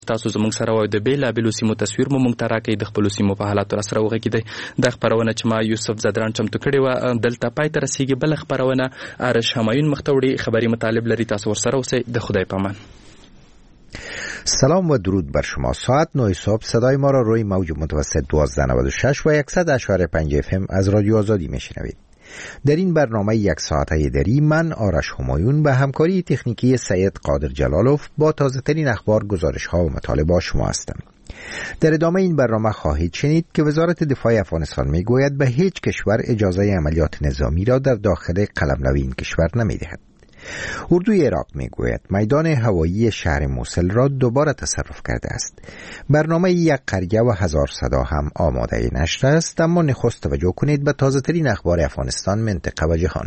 تاسو زموږ سره وای د بیلابېلو سیمو تصویر مو موږ ته راکړئ د خپلو سیمو په حالاتو را سره وغږیدئ. دا خپرونه چې ما یوسف زدران چمتو کړې وه دلته پای ته رسیږي. بله خپرونه آرش همایون مخ ته وړي. خبري مطالب لري، تاسو ورسره اوسئ. د خدای په امان. سلام و درود بر شما. ساعت 9 صبح صدای ما را روی موج متوسط 1296 و 100.5 FM از رادیو آزادی میشنوید. در این برنامه یک ساعته دری من آرش همایون به همکاری تکنیکی سید قادر جلالوف با تازه ترین اخبار، گزارش ها و مطالب با شما هستم. در ادامه این برنامه خواهید شنید که وزارت دفاع افغانستان میگوید به هیچ کشور اجازه عملیات نظامی را در داخل قلمرو این کشور نمیدهد. اردوی عراق میگوید میدان هوایی شهر موصل را دوباره تصرف کرده است. برنامه یک قریه و هزار صدا هم آماده نشر است، اما نخست توجه کنید به تازه ترین اخبار افغانستان، منطقه و جهان.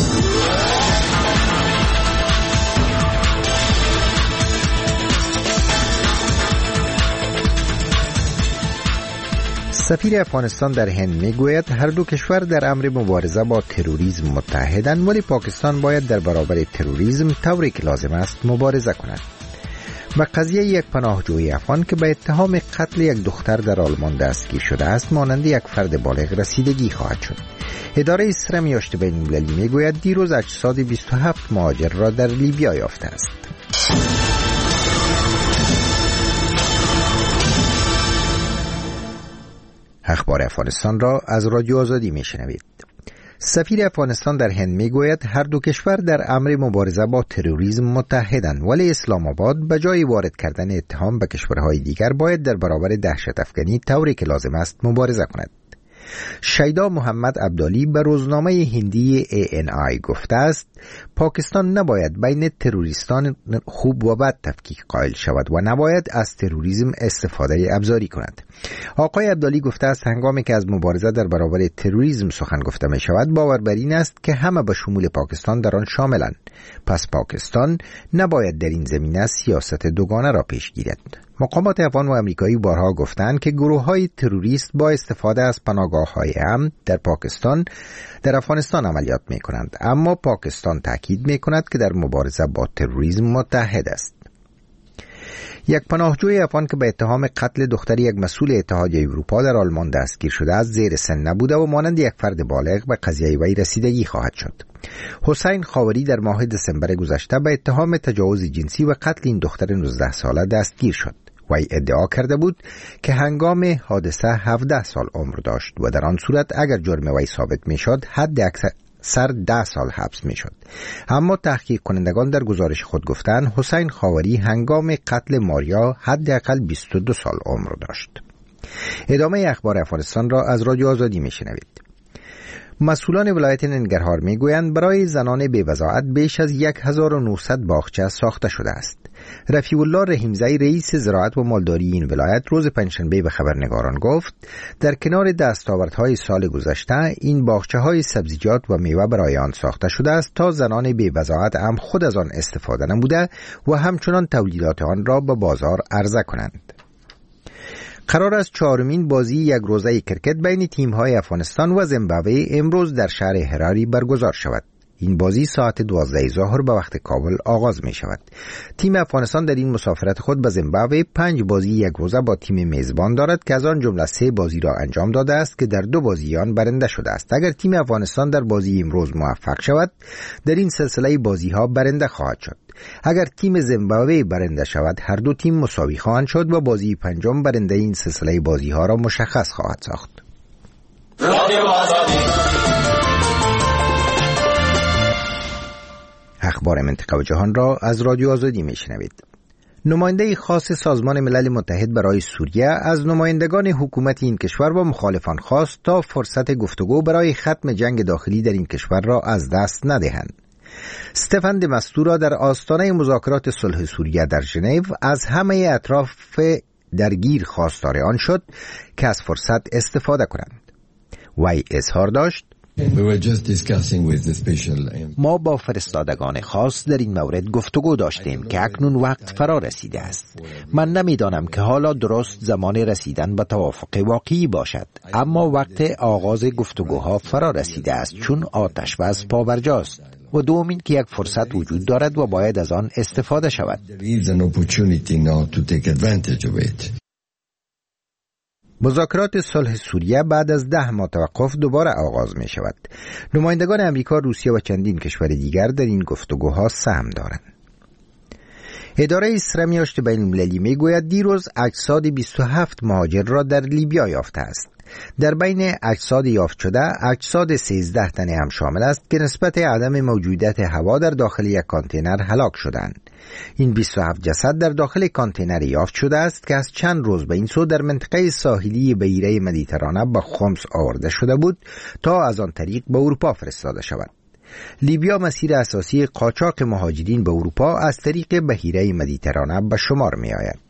سفیر افغانستان در هند میگوید هر دو کشور در امر مبارزه با تروریسم متحدند، ولی پاکستان باید در برابر تروریسم طوری که لازم است مبارزه کند. و قضیه یک پناهجوی افغان که به اتهام قتل یک دختر در آلمان دستگیر شده است مانند یک فرد بالغ رسیدگی خواهد شد. اداره سرم یاشت بین‌المللی میگوید دیروز اجساد 27 مهاجر را در لیبیا یافته است. اخبار افغانستان را از رادیو آزادی میشنوید. سفیر افغانستان در هند میگوید هر دو کشور در امر مبارزه با تروریسم متحدند، ولی اسلام آباد به جای وارد کردن اتهام به کشورهای دیگر باید در برابر دهشت افکنی طوری که لازم است مبارزه کند. شیدا محمد عبدالی به روزنامه هندی ANI گفته است پاکستان نباید بین تروریستان خوب و بد تفکیک قائل شود و نباید از تروریسم استفاده ابزاری کند. آقای عبدالی گفته است هنگامی که از مبارزه در برابر تروریسم سخن گفته می شود باور بر این است که همه به شمول پاکستان در آن شاملند. پس پاکستان نباید در این زمینه سیاست دوگانه را پیش گیرد. مقامات افغان و امریکایی بارها گفتند که گروه‌های تروریست با استفاده از پناهگاه‌های امن در پاکستان در افغانستان عملیات می‌کنند، اما پاکستان تاکید می‌کند که در مبارزه با تروریسم متحد است. یک پناهجوی افغان که به اتهام قتل دختر یک مسئول اتحادیه اروپا در آلمان دستگیر شده است زیر سن نبوده و مانند یک فرد بالغ به قضیه وی رسیدگی خواهد شد. حسین خاوری در ماه دسامبر گذشته به اتهام تجاوز جنسی و قتل این دختر 19 ساله دستگیر شد. وی ادعا کرده بود که هنگام حادثه 17 سال عمر داشت و در آن صورت اگر جرم وی ثابت میشد حد اکثر 10 سال حبس میشد. اما تحقیق کنندگان در گزارش خود گفتند حسین خاوری هنگام قتل ماریا حداقل 22 سال عمر داشت. ادامه اخبار افغانستان را از رادیو آزادی میشنوید. مسئولان ولایت ننگرهار میگویند برای زنان بی‌وضاحت بیش از 1900 باغچه ساخته شده است. رفیع الله رحیمزی رئیس زراعت و مالداری این ولایت روز پنجشنبه به خبرنگاران گفت در کنار دستاوردهای سال گذشته این باغچه‌های سبزیجات و میوه برای آن ساخته شده است تا زنان بی‌وضاحت هم خود از آن استفاده نموده و همچنان تولیدات آن را به بازار عرضه کنند. قرار است چهارمین بازی یک روزه کرکت بین تیم‌های افغانستان و زیمبابوه امروز در شهر هراری برگزار شود. این بازی ساعت 12 ظهر به وقت کابل آغاز می شود. تیم افغانستان در این مسافرت خود به زیمبابوه 5 بازی یک روزه با تیم میزبان دارد که از آن جمله 3 بازی را انجام داده است که در 2 بازی آن برنده شده است. اگر تیم افغانستان در بازی امروز موفق شود در این سلسله بازی ها برنده خواهد شد. اگر تیم زیمبابوه برنده شود هر دو تیم مساوی خواهند شد و بازی پنجم برنده این سلسله بازی ها را مشخص خواهد ساخت. اخبار منطقه و جهان را از رادیو آزادی میشنوید. نماینده خاص سازمان ملل متحد برای سوریه از نمایندگان حکومت این کشور و مخالفان خواست تا فرصت گفتگو برای ختم جنگ داخلی در این کشور را از دست ندهند. استفان د مستورا در آستانه مذاکرات صلح سوریه در ژنو از همه اطراف درگیر خواستار آن شد که از فرصت استفاده کنند. وی اظهار داشت ما با فرستادگان خاص در این مورد گفتگو داشتیم که اکنون وقت فرا رسیده است. من نمیدانم که حالا درست زمان رسیدن به توافق واقعی باشد، اما وقت آغاز گفتگوها فرا رسیده است چون آتش بس پابرجاست. و دوم این که یک فرصت وجود دارد و باید از آن استفاده شود. مذاکرات صلح سوریه بعد از 10 ماه توقف دوباره آغاز می شود. نمایندگان امریکا، روسیه و چندین کشور دیگر در این گفتگوها سهم دارند. اداره سرمیاشت بین المللی می گوید دیروز اجساد 27 مهاجر را در لیبیا یافته است. در بین اجساد یافت شده اجساد 13 تن هم شامل است که نسبت عدم موجودیت هوا در داخل یک کانتینر هلاک شدند. این 27 جسد در داخل کانتینر یافت شده است که از چند روز به این سو در منطقه ساحلی بحیره مدیترانه به خمس آورده شده بود تا از آن طریق به اروپا فرستاده شود. لیبیا مسیر اساسی قاچاق مهاجرین به اروپا از طریق بحیره مدیترانه به شمار می آید.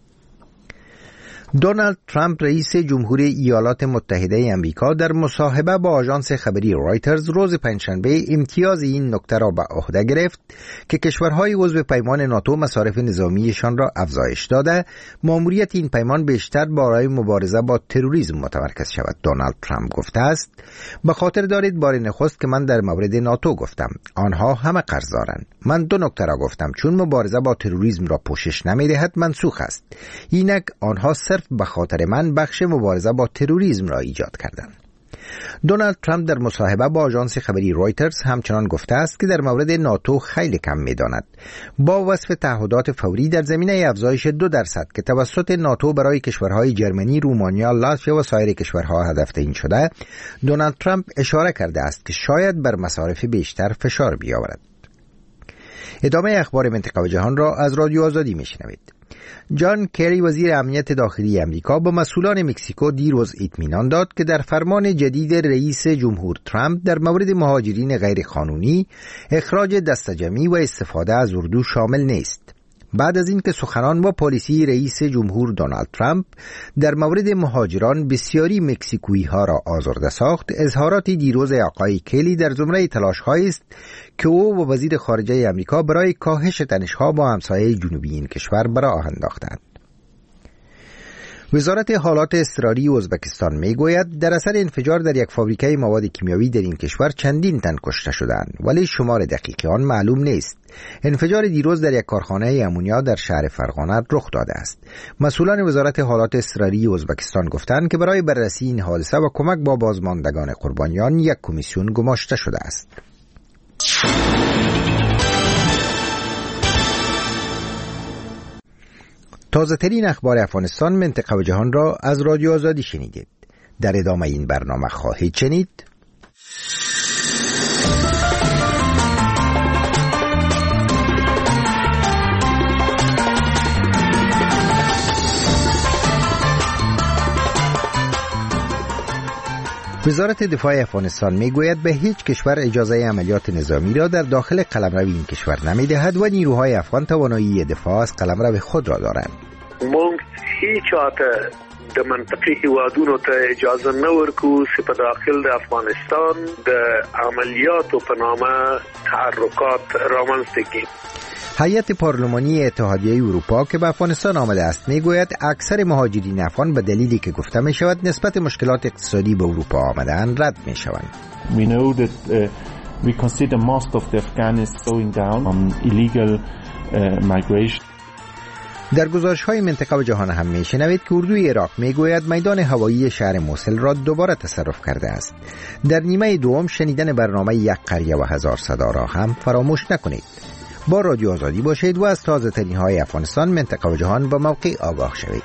دونالد ترامپ رئیس جمهور ایالات متحده آمریکا در مصاحبه با آژانس خبری رایترز روز پنجشنبه امتیاز این نکته را به عهده گرفت که کشورهای عضو پیمان ناتو مصارف نظامیشان را افزایش داده ماموریت این پیمان بیشتر برای مبارزه با تروریسم متمرکز شود. دونالد ترامپ گفته است: به خاطر دارید بار نخست که من در مورد ناتو گفتم آنها همه قرض دارند. من 2 نکته را گفتم: چون مبارزه با تروریسم را پوشش نمی‌دهد منسوخ است. اینک آنها صرف به خاطر من بخش مبارزه با تروریسم را ایجاد کردند. دونالد ترامپ در مصاحبه با آژانس خبری رایترز همچنان گفته است که در مورد ناتو خیلی کم می‌داند. با وصف تعهدات فوری در زمینه افزایش 2% که توسط ناتو برای کشورهای جرمنی، رومانیا، لاتویا و سایر کشورها هدف تعیین شده، دونالد ترامپ اشاره کرده است که شاید بر مصارف بیشتر فشار بیاورد. ادامه اخبار منطقه و جهان را از رادیو آزادی میشنوید. جان کری وزیر امنیت داخلی امریکا به مسئولان مکزیکو دیروز اطمینان داد که در فرمان جدید رئیس جمهور ترامپ در مورد مهاجرین غیرقانونی اخراج دسته‌جمعی و استفاده از اردو شامل نیست. بعد از اینکه سخنان با پالیسی رئیس جمهور دونالد ترامپ در مورد مهاجران بسیاری مکزیکویی ها را آزرده ساخت، اظهارات دیروز آقای کلی در زمره تلاش‌هایی است که او و وزیر خارجه آمریکا برای کاهش تنش‌ها با همسایه جنوبی این کشور به راه انداختند. وزارت حالات اضطراری ازبکستان میگوید در اثر انفجار در یک فابریکه مواد کیمیایی در این کشور چندین تن کشته شدند، ولی شمار دقیق آن معلوم نیست. انفجار دیروز در یک کارخانه امونیا در شهر فرغانه رخ داده است. مسئولان وزارت حالات اضطراری ازبکستان گفتند که برای بررسی این حادثه و کمک با بازماندگان قربانیان یک کمیسیون گماشته شده است. تازه ترین اخبار افغانستان، منطقه و جهان را از رادیو آزادی شنیدید. در ادامه این برنامه خواهید شنید: وزارت دفاع افغانستان میگوید به هیچ کشور اجازه عملیات نظامی را در داخل قلمرو این کشور نمیدهد و نیروهای افغان توانایی دفاع از قلمرو خود را دارند. مونږ هیچ چاته د منطقي هیوادونو ته اجازه نه ورکو چې په داخل د افغانستان د عملیاتو په نامه تحرکات رامنځته کړي. هیئت پارلمانی اتحادیه اروپا که به افغانستان آمده است میگوید اکثر مهاجرین افغان به دلیلی که گفته می شود نسبت مشکلات اقتصادی به اروپا آمدند رد می شوند. We know that we consider most of the Afghans going down on illegal migration. در گزارش‌های منطقه و جهان هم می‌شنوید که اردوی عراق میگوید میدان هوایی شهر موصل را دوباره تصرف کرده است. در نیمه دوم شنیدن برنامه یک قریه و هزار صدا را هم فراموش نکنید. با رادیو آزادی باشید و از تازه ترین های افغانستان، منطقه و جهان با موقع آگاه شوید.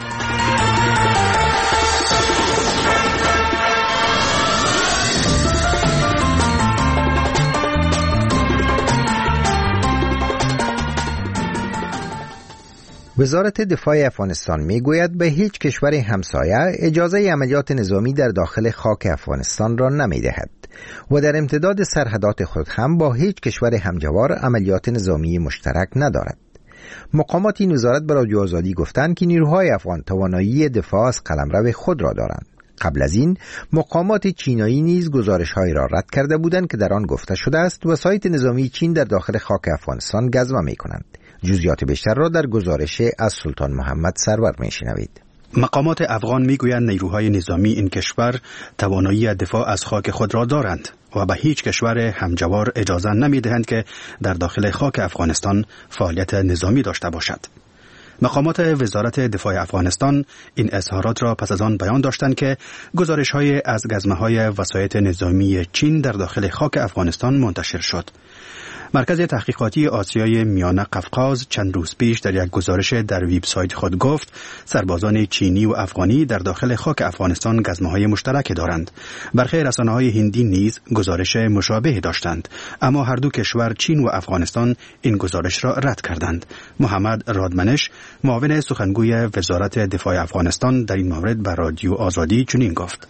وزارت دفاع افغانستان میگوید به هیچ کشور همسایه اجازه عملیات نظامی در داخل خاک افغانستان را نمیدهد و در امتداد سرحدات خود هم با هیچ کشور همجوار عملیات نظامی مشترک ندارد. مقامات این وزارت به رادیو آزادی گفتند که نیروهای افغان توانایی دفاع از قلمرو خود را دارند. قبل از این مقامات چینایی نیز گزارش‌هایی را رد کرده بودند که در آن گفته شده است وسایط نظامی چین در داخل خاک افغانستان گزمه می‌کنند. جزئیات بیشتر را در گزارش از سلطان محمد سرور می‌شنوید. مقامات افغان میگویند نیروهای نظامی این کشور توانایی دفاع از خاک خود را دارند و به هیچ کشور همجوار اجازه نمیدهند که در داخل خاک افغانستان فعالیت نظامی داشته باشد. مقامات وزارت دفاع افغانستان این اظهارات را پس از آن بیان داشتند که گزارش‌های از گزمه‌های وسایط نظامی چین در داخل خاک افغانستان منتشر شد. مرکز تحقیقاتی آسیای میانه قفقاز چند روز پیش در یک گزارش در وبسایت خود گفت سربازان چینی و افغانی در داخل خاک افغانستان گزمه‌های مشترک دارند. برخی رسانه‌های هندی نیز گزارش مشابه داشتند، اما هر دو کشور چین و افغانستان این گزارش را رد کردند. محمد رادمنش، معاون سخنگوی وزارت دفاع افغانستان، در این مورد به رادیو آزادی چنین گفت: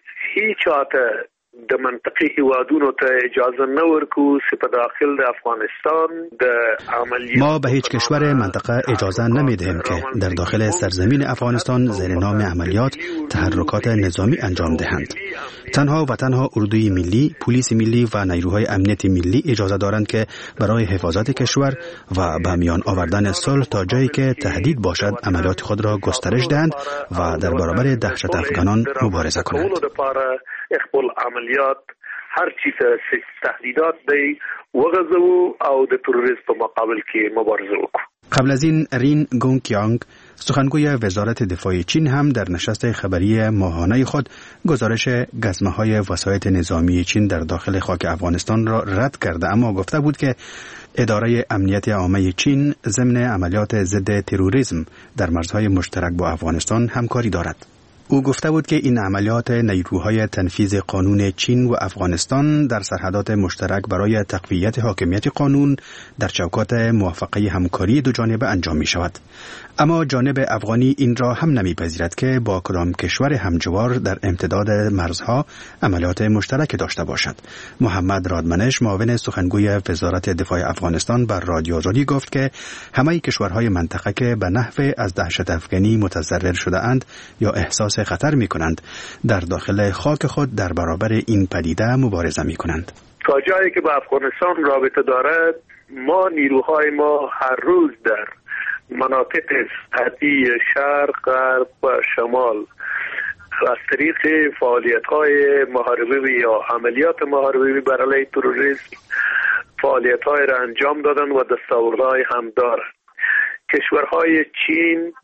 د منطقي هیوادونو ته اجازه نه ورکو چې په داخل د افغانستان د عملیات ما به هیچ کشور منطقه اجازه نمیدهیم که در داخل سرزمین افغانستان زیر نام عملیات تحرکات نظامی انجام دهند. تنها و تنها اردوی ملی، پلیس ملی و نیروهای امنیت ملی اجازه دارند که برای حفاظت کشور و به میان آوردن صلح تا جایی که تهدید باشد عملیات خود را گسترش دهند و در برابر دهشت افغانان مبارزه کنند. خپل عملیات هر چیز تهدیدات دی وغځو او د تروریسم په مقابل کې مبارزه وکړو. قبل از این رین گونگکیانگ، سخنگوی وزارت دفاع چین، هم در نشست خبری ماهانه خود گزارش گزمه‌های وسایط نظامی چین در داخل خاک افغانستان را رد کرده، اما گفته بود که اداره امنیت عامه چین ضمن عملیات ضد تروریسم در مرزهای مشترک با افغانستان همکاری دارد. او گفته بود که این عملیات نیروهای تنفیذ قانون چین و افغانستان در سرحدات مشترک برای تقویت حاکمیت قانون در چوکات موافقه همکاری دو جانبه انجام می شود. اما جانب افغانی این را هم نمیپذیرد که با کدام کشور همجوار در امتداد مرزها عملیات مشترک داشته باشد. محمد رادمنش، معاون سخنگوی وزارت دفاع افغانستان، بر رادیو آزادی گفت که همه کشورهای منطقه که به نحو از دهشت افغانی متضرر شده اند یا احساس خطر می کنند در داخل خاک خود در برابر این پدیده مبارزه می کنند. تا جایی که با افغانستان رابطه دارد، ما نیروهای ما هر روز در مناطق سطحی شرق، غرب و شمال از طریق فعالیت‌های محاربه یا عملیات محاربه بر علیه تروریسم فعالیت‌های را انجام دادن و دستاوردهای هم دارند. کشورهای چین،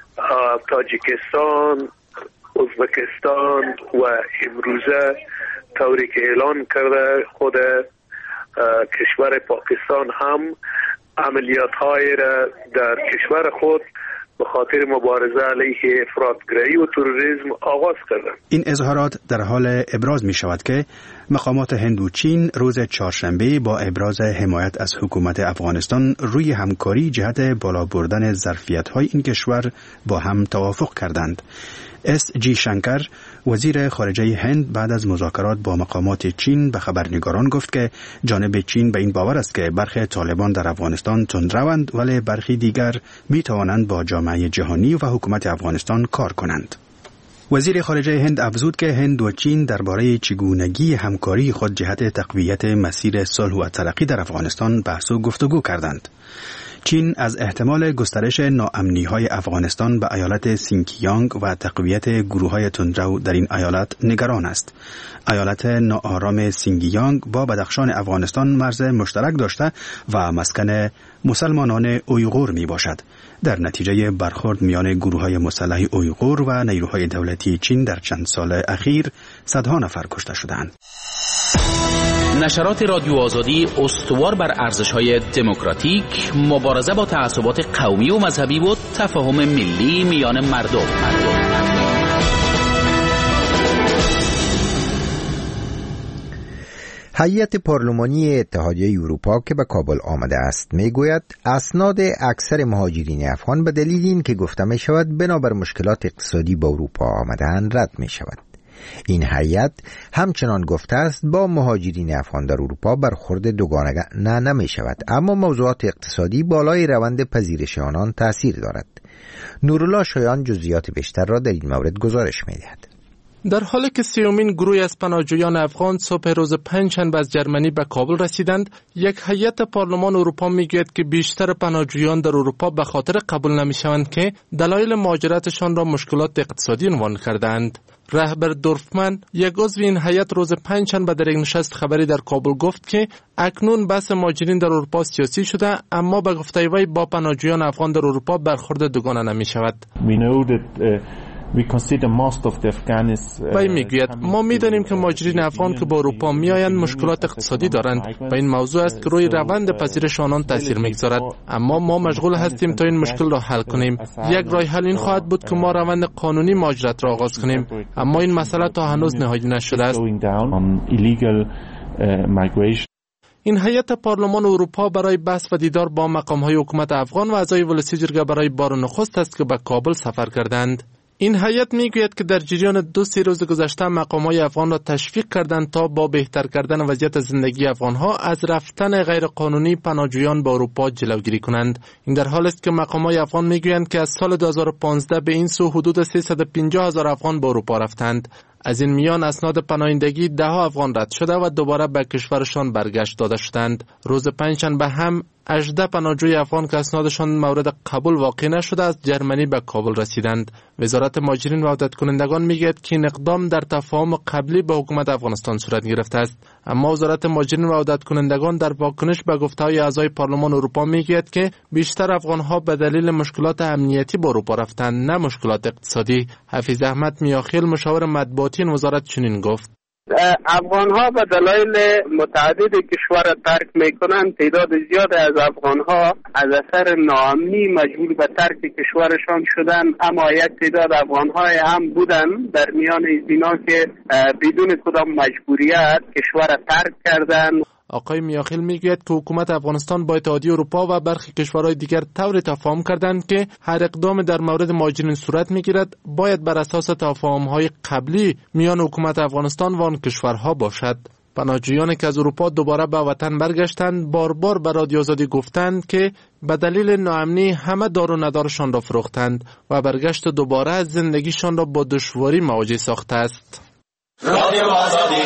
تاجیکستان، ازبکستان و امروزه طوری که اعلان کرده خود کشور پاکستان هم عملیات‌های را در کشور خود به خاطر مبارزه علیه افراطگرایی و تروریسم آغاز کردند. این اظهارات در حال ابراز می شود که مقامات هند و چین روز چهارشنبه با ابراز حمایت از حکومت افغانستان روی همکاری جهت بالا بردن ظرفیت‌های این کشور با هم توافق کردند. اس جی شنکر، وزیر خارجه هند، بعد از مذاکرات با مقامات چین به خبرنگاران گفت که جانب چین به این باور است که برخی طالبان در افغانستان تندروند، ولی برخی دیگر می توانند با جامعه جهانی و حکومت افغانستان کار کنند. وزیر خارجه هند افزود که هند و چین درباره چگونگی همکاری خود جهت تقویت مسیر صلح و ترقی در افغانستان بحث و گفتگو کردند. چین از احتمال گسترش ناامنی‌های افغانستان به ایالت سینکیانگ و تقویت گروه‌های تندرو در این ایالت نگران است. ایالت ناآرام سینکیانگ با بدخشان افغانستان مرز مشترک داشته و مسکن مسلمانان اویغور می باشد. در نتیجه برخورد میان گروه‌های مسلح اویغور و نیروهای دولتی چین در چند سال اخیر صدها نفر کشته شدند. نشرات رادیو آزادی استوار بر ارزش‌های دموکراتیک، مبارزه با تعصبات قومی و مذهبی و تفاهم ملی میان مردم. هیئت پارلمانی اتحادیه اروپا که به کابل آمده است میگوید اسناد اکثر مهاجرین افغان به دلیل این که گفته می شود بنابر مشکلات اقتصادی به اروپا آمدن رد می شود. این هیئت همچنان گفته است با مهاجرین افغان در اروپا برخورد دوگانه نمی شود، اما موضوعات اقتصادی بالای روند پذیرش آنان تأثیر دارد. نورالله شایان جزئیات بیشتر را در این مورد گزارش می دهد. در حالی که سیومین گروه از پناهجویان افغان صبح روز پنجشنبه از جرمنی به کابل رسیدند، یک هیئت پارلمان اروپا میگوید که بیشتر پناهجویان در اروپا به خاطر قبول نمیشوند که دلایل مهاجرتشان را مشکلات اقتصادی عنوان کردند. رهبر دورفمن، یک عضو این هیئت، روز پنجشنبه در یک نشست خبری در کابل گفت که اکنون بحث مهاجرین در اروپا سیاسی شده، اما به گفته وی با پناهجویان افغان در اروپا برخورد دوگانه نمی شود. وی میگوید ما میدانیم که مهاجرین افغان که به اروپا میآیند مشکلات اقتصادی دارند و این موضوع است که روی روند پذیرش آنان تاثیر میگذارد، اما ما مشغول هستیم تا این مشکل را حل کنیم. یک راه حل این خواهد بود که ما روند قانونی مهاجرت را آغاز کنیم، اما این مسئله تا هنوز نهایی نشده است. این هیئت پارلمان اروپا برای بحث و دیدار با مقام‌های حکومت افغان و اعضای ولسی جرگه برای بار نخست است که به کابل سفر کردند. این هیئت میگوید که در جریان 2-3 روز گذشته مقام‌های افغان را تشویق کردند تا با بهتر کردن وضعیت زندگی افغان‌ها از رفتن غیرقانونی پناهجویان به اروپا جلوگیری کنند. این در حالی است که مقام‌های افغان میگویند که از سال 2015 به این سو حدود 350,000 افغان به اروپا رفتند. از این میان اسناد پناهندگی 10 افغان رد شده و دوباره به کشورشان برگشت داده شدند. روز پنجشنبه هم 18 پناهجوی افغان که اسنادشان مورد قبول واقع نشده از جرمنی به کابل رسیدند. وزارت مهاجرین و عودت کنندگان میگوید که این اقدام در تفاهم قبلی با حکومت افغانستان صورت گرفته است، اما وزارت مهاجرین و عودت کنندگان در واکنش به گفته‌های اعضای پارلمان اروپا میگوید که بیشتر افغان‌ها به دلیل مشکلات امنیتی به اروپا رفتند، نه مشکلات اقتصادی. حفیظ احمد میاخیل، مشاور مطبوعاتی این وزارت، چنین گفت: افغان‌ها به دلایل متعدد کشور ترک میکنند. تعداد زیاد از افغان‌ها از اثر ناامنی مجبور به ترک کشورشان شدند، اما یک تعداد افغان‌های هم بودند در میان اینا که بدون کدام مجبوریت کشور ترک کردند. آقای میاخیل میگوید که حکومت افغانستان با اتحادیه اروپا و برخی کشورهای دیگر طوری تفاهم کردند که هر اقدام در مورد مهاجرین صورت میگیرد باید بر اساس تفاهم‌های قبلی میان حکومت افغانستان و آن کشورها باشد. پناهجویانی که از اروپا دوباره به وطن برگشتند بار بار به رادیو آزادی گفتند که به دلیل ناامنی همه دار و ندارشان را فروختند و برگشت دوباره از زندگیشان را با دشواری مواجه ساخته است. رادیو آزادی.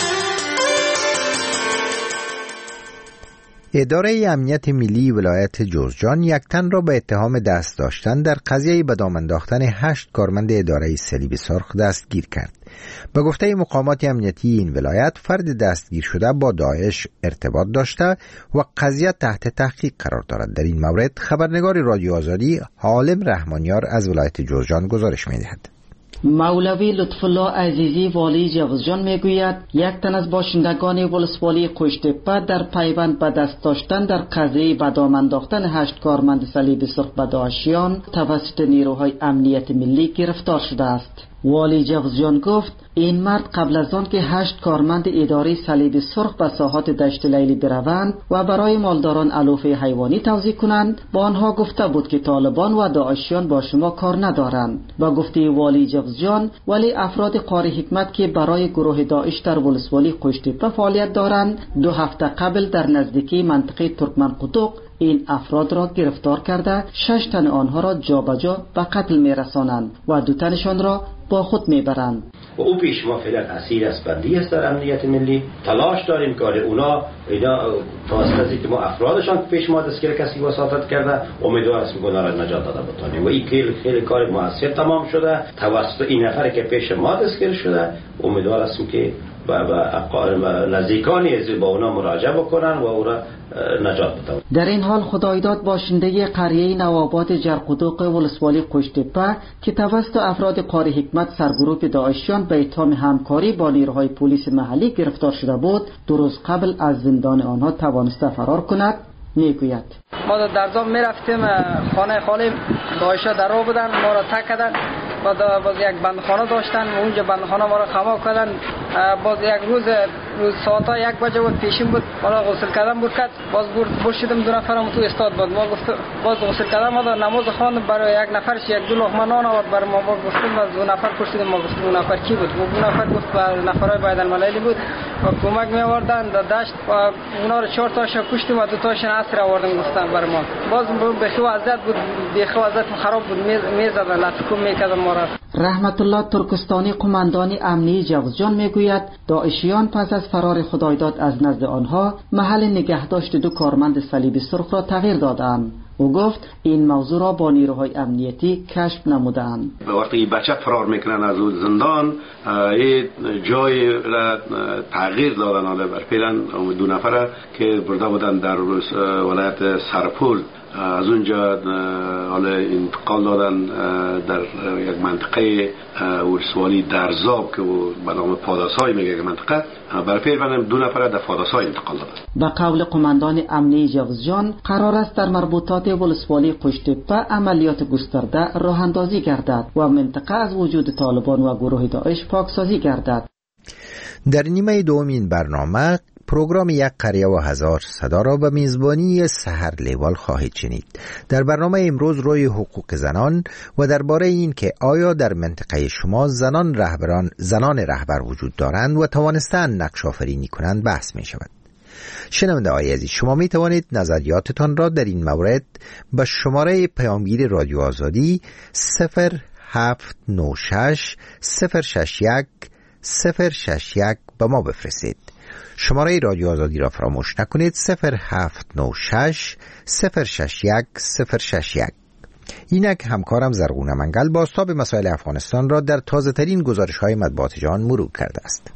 اداره امنیت ملی ولایت جوزجان یک تن را به اتهام دست داشتن در قضیه به دام انداختن 8 کارمند اداره صلیب سرخ دستگیر کرد. به گفته مقامات امنیتی این ولایت، فرد دستگیر شده با داعش ارتباط داشته و قضیه تحت تحقیق قرار دارد. در این مورد خبرنگار رادیو آزادی حالم رحمانیار از ولایت جوزجان گزارش می‌دهد. مولوی لطفالله عزیزی والی جوزجان میگوید یک تن از باشندگان ولسوالی قشت‌تپه در پیوند به دست داشتن در قضیه به دام انداختن 8 کارمند صلیب سرخ به داعشیان توسط نیروهای امنیت ملی گرفتار شده است. والی جوزجان گفت این مرد قبل از آن که 8 کارمند اداره صلیب سرخ به ساحات دشت لیلی بروند و برای مالداران علوفه حیوانی توزیع کنند، با آنها گفته بود که طالبان و داعشیان با شما کار ندارند. با گفته والی جوزجان، ولی افراد قاری حکمت که برای گروه داعش در ولسوالی قشت‌تپه فعالیت دارند 2 هفته قبل در نزدیکی منطقه ترکمن قطق این افراد را گرفتار کرده 6 تن آنها را جابجا به قتل میرسانند و 2 تنشان را با خود میبرند. و او پیش ما فعلا اسیر است بندی است در امنیت ملی. تلاش داریم که اینا توسط که ما افرادشان پیش ما دستگیر کسی وساطت کرده، امیدوار هستیم که اونا را نجات داده بتانیم و این خیلی کار موثر تمام شده توسط این نفری که پیش ما دستگیر شده. امیدوار هستیم که و نزدیکانی با اونا مراجعه بکنن و اونا نجات بدن. در این حال خدایداد باشنده قریه نوآباد جرقدوق ولسوالی قشت‌تپه که توسط افراد قاری حکمت سرگروه داعشیان به اتهام همکاری با نیروهای پلیس محلی گرفتار شده بود، 2 روز قبل از زندان آنها توانسته فرار کند. میگوید ما در زام میرفتیم خانه خالی داعشا در آب بودن، ما را تک کردن، باز یک بندخانه داشتن، اونجا بندخانه ما را خما کردن. باز یک روز ساعتا 1 بجه بود، پیشیم بود، حالا غسل کردن بود کرد، باز برشیدم 2 نفرم تو استاد بود. ما گفت باز غسل کردن ما نماز خواند، برای یک نفرش 1-2 لقمه نان آورد برای ما. گفتیم باز 2 نفر پرسیدیم، ما گفتیم 2 نفر کی بود؟ 2 نفر گفت نفرای باید المللی بود. و کمک می آوردن در دشت و اونا رو 4 تاشو کشتیم و 2 تاشون اسیر آوردن گفتن بر ما. باز به وضعیت بود، به وضعیت خراب بود، میزدن لطکم میکردن ما را. رحمت الله ترکستانی قماندان امنی جوزجان میگوید داعشیان پس از فرار خدایداد از نزد آنها محل نگهداشت 2 کارمند صلیب سرخ را تغییر دادند. او گفت این موضوع را با نیروهای امنیتی کشف نمودند. وقتی بچه فرار میکنن از اون زندان، این جای را تغییر دادن. حالا برپیرن 2 نفر که برده بودن در ولایت سرپول، از اونجا حالا انتقال دادن در یک منطقه ولسوالی درزاب که به نام پاداسای میگه منطقه. برپیر بنم 2 نفر در پاداسای انتقال دادن. به قول قماندان امنی جوزجان قرار است در مربوطات ولسوالی قشتپه عملیات گسترده راه اندازی گردد و منطقه از وجود طالبان و گروه داعش پاکسازی گردد. در نیمه دوم این برنامه پروگرام یک قریه و 1000 صدا را به میزبانی سحر لیوال خواهید شنید. در برنامه امروز روی حقوق زنان و درباره این که آیا در منطقه شما زنان رهبر وجود دارند و توانستند نقش آفرینی کنند بحث می شود. شنونده های عزیز، شما می توانید نظریاتتان را در این مورد به شماره پیامگیر رادیو آزادی 0796 061 061 به ما بفرستید. شماره رادیو آزادی را فراموش نکنید، 0796 061 061. اینک همکارم زرغون منگل بازتاب مسائل افغانستان را در تازه ترین گزارش های مطبوعات جهان مرور کرده است.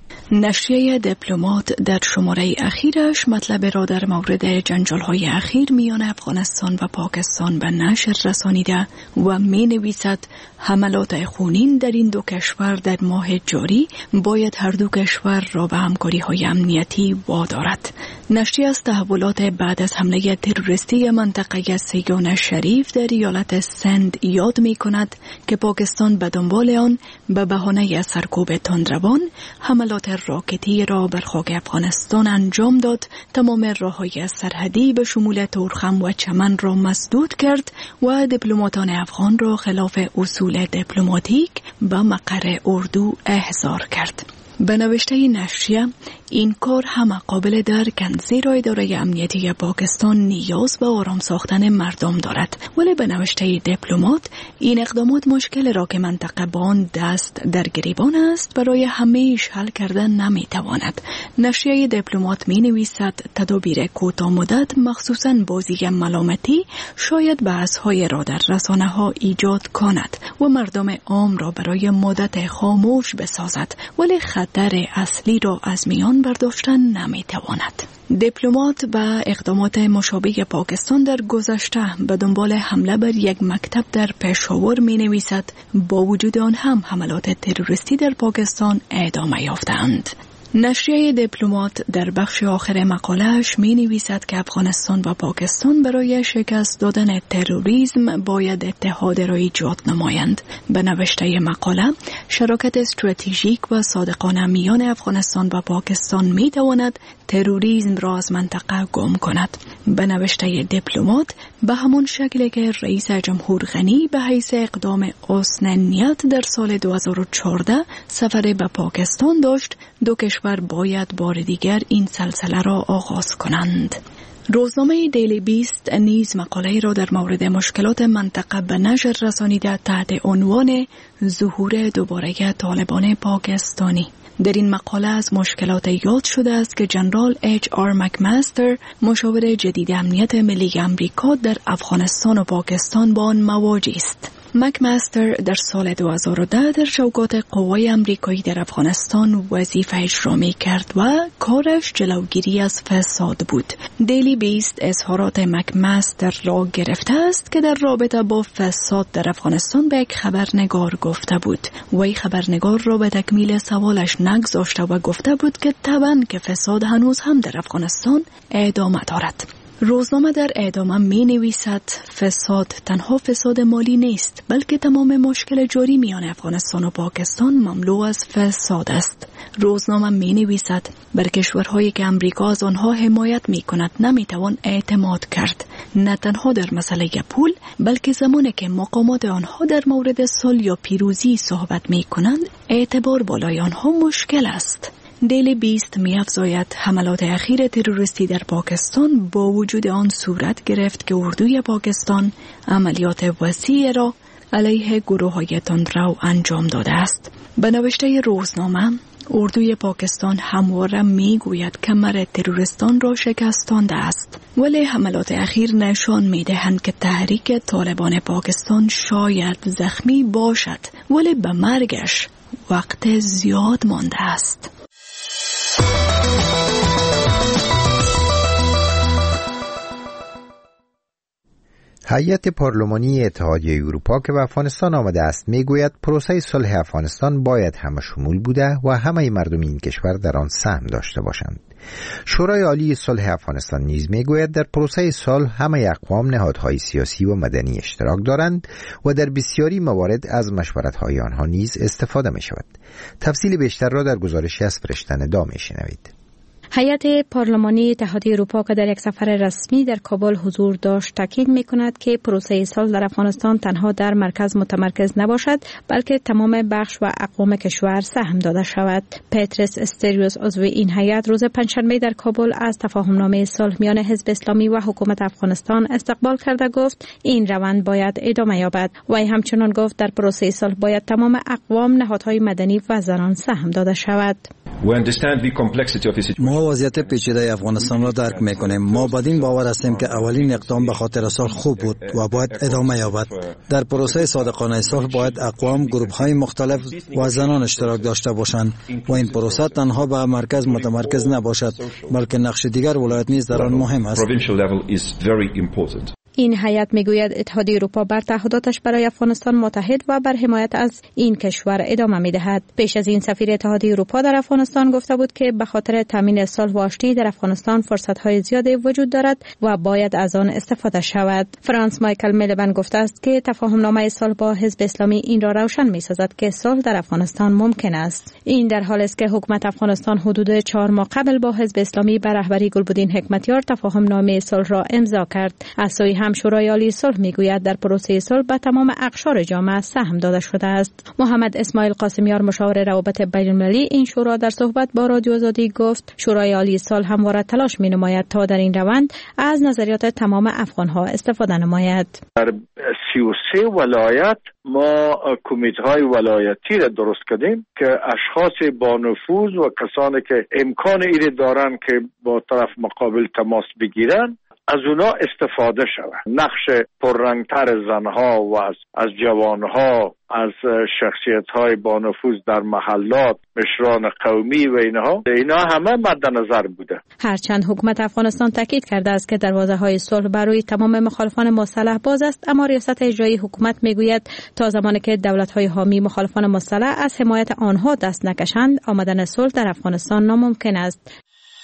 نشریه دیپلمات در شماره اخیرش مطلب را در مورد جنجال‌های اخیر میان افغانستان و پاکستان به نشر رسانیده و می‌نویسد حملات خونین در این 2 کشور در ماه جاری باید هر 2 کشور را به همکاری‌های امنیتی وادارد. نشریه از تحولات بعد از حمله تروریستی منطقه سیگان شریف در ایالت سند یاد می‌کند که پاکستان به دنبال آن به بهانه سرکوب تندروان حملات راکتی را بر خاک افغانستان انجام داد، تمام راه‌های سرحدی به شمول تورخم و چمن را مسدود کرد و دیپلماتان افغان را خلاف اصول دیپلماتیک به مقر اردو احضار کرد. به نوشته نشریه این کار هم قابل درک زیرا اداره امنیتی پاکستان نیاز به آرام ساختن مردم دارد، ولی به نوشته دیپلمات این اقدامات مشکل را که منطقه با آن دست در گریبان است برای همیشه حل کردن نمیتواند. نشریه دیپلمات می نویسد تدابیر کوتاه مدت مخصوصاً بازی ملامتی شاید بحث‌های را در رسانه‌ها ایجاد کند و مردم عام را برای مدت خاموش بسازد، ولی خطر اصلی را از میان برداشتن نمیتواند. دیپلمات به اقدامات مشابه پاکستان در گذشته به دنبال حمله بر یک مکتب در پشاور می نویسد با وجود آن هم حملات تروریستی در پاکستان ادامه یافتند. نشریه دیپلمات در بخش آخر مقاله‌اش می نویسد که افغانستان و پاکستان برای شکست دادن تروریسم باید اتحاد را ایجاد نمایند. به نوشته مقاله شراکت استراتژیک و صادقانه میان افغانستان و پاکستان می تواند تروریسم را از منطقه گم کند. به نوشته دیپلمات به همون شکلی که رئیس جمهور غنی به حیث اقدام حسن نیت در سال 2014 سفر به پاکستان داشت، 2 کشور باید بار دیگر این سلسله را آغاز کنند. روزنامه دیلی بیست نیز مقاله را در مورد مشکلات منطقه به نشر رسانیده تحت عنوان ظهور دوباره طالبان پاکستانی. در این مقاله از مشکلات یاد شده است که جنرال HR مکمستر مشاور جدید امنیت ملی امریکا در افغانستان و پاکستان با آن مواجه است. مکمستر در سال 2010 در چوکات قوای امریکایی در افغانستان وظیفه اجرا می کرد و کارش جلوگیری از فساد بود. دیلی بیست اظهارات مکمستر را گرفته است که در رابطه با فساد در افغانستان به یک خبرنگار گفته بود و این خبرنگار را به تکمیل سوالش نگذاشته و گفته بود که طبعاً که فساد هنوز هم در افغانستان ادامه دارد. روزنامه در ادامه می نویسد فساد تنها فساد مالی نیست، بلکه تمام مشکل جاری میان افغانستان و پاکستان مملو از فساد است. روزنامه می نویسد بر کشورهایی که امریکا از آنها حمایت می کند نمی توان اعتماد کرد، نه تنها در مسئله پول، بلکه زمانی که مقامات آنها در مورد صلح یا پیروزی صحبت می کنند اعتبار بالای آنها مشکل است. دیلی 20 می‌افزاید حملات اخیر تروریستی در پاکستان با وجود آن صورت گرفت که اردوی پاکستان عملیات وسیع را علیه گروه‌های تندرو انجام داده است. به نوشته روزنامه، اردوی پاکستان همواره میگوید کمر تروریستان را شکستانده است، ولی حملات اخیر نشان میدهند که تحریک طالبان پاکستان شاید زخمی باشد، ولی به مرگش وقت زیاد مانده است. هیئت پارلمانی اتحادیه اروپا که به افغانستان آمده است میگوید پروسه صلح افغانستان باید همه شمول بوده و همه مردم این کشور در آن سهم داشته باشند. شورای عالی صلح افغانستان نیز میگوید در پروسه صلح همه اقوام، نهادهای سیاسی و مدنی اشتراک دارند و در بسیاری موارد از مشورت‌های آنها نیز استفاده می شود. تفصیل بیشتر را در گزارشی از فرشته ندا میشنوید. هیئت پارلمانی اتحادیه اروپا که در یک سفر رسمی در کابل حضور داشت تاکید می‌کند که پروسه صلح در افغانستان تنها در مرکز متمرکز نباشد، بلکه تمام بخش و اقوام کشور سهم داده شود. پترس استریوس عضو این هیئت روز پنجشنبه در کابل از تفاهمنامه صلح میان حزب اسلامی و حکومت افغانستان استقبال کرده گفت این روند باید ادامه یابد. وی همچنان گفت در پروسه صلح باید تمام اقوام، نهادهای مدنی و زنان سهم داده شود. ما وضعیت پیچیده افغانستان را درک می‌کنیم. ما بدین باور هستیم که اولین اقدام به خاطر صلح خوب بود و باید ادامه یابد. در پروسه صادقانه صلح باید اقوام، گروه‌های مختلف و زنان اشتراک داشته باشند و این پروسه تنها به مرکز متمرکز نباشد، بلکه نقش دیگر ولایت نیز در آن مهم است. این هیئت میگوید اتحادیه اروپا بر تعهداتش برای افغانستان متحد و بر حمایت از این کشور ادامه میدهد. پیش از این سفیر اتحادیه اروپا در افغانستان گفته بود که به خاطر تامین صلح و آشتی در افغانستان فرصت‌های زیادی وجود دارد و باید از آن استفاده شود. فرانس مایکل میلبن گفته است که تفاهمنامه صلح با حزب اسلامی این را روشن می‌سازد که صلح در افغانستان ممکن است. این در حالی است که حکومت افغانستان حدود 4 ماه قبل با حزب اسلامی به رهبری گلبدین حکمتیار تفاهمنامه صلح را امضا کرد. از سوی هم شورای عالی صلح میگوید در پروسه صلح به تمام اقشار جامعه سهم داده شده است. محمد اسماعیل قاسمیار مشاور روابط بین‌المللی این شورا در صحبت با رادیو آزادی گفت شورای عالی صلح همواره تلاش می‌نماید تا در این روند از نظریات تمام افغان‌ها استفاده نماید. در 33 ولایت ما کمیته‌های ولایتی را درست کردیم که اشخاص با نفوذ و کسانی که امکان این دارن که با طرف مقابل تماس بگیرن از اونا استفاده شود. نقش پررنگتر زنها و از جوانها، از شخصیت‌های با نفوذ در محلات، مشران قومی و اینا همه مد نظر بوده. هرچند حکومت افغانستان تاکید کرده است که دروازه‌های صلح برای تمام مخالفان مسلح باز است، اما ریاست اجرایی حکومت میگوید تا زمانی که دولت‌های حامی مخالفان مسلح از حمایت آنها دست نکشند، آمدن صلح در افغانستان ناممکن است.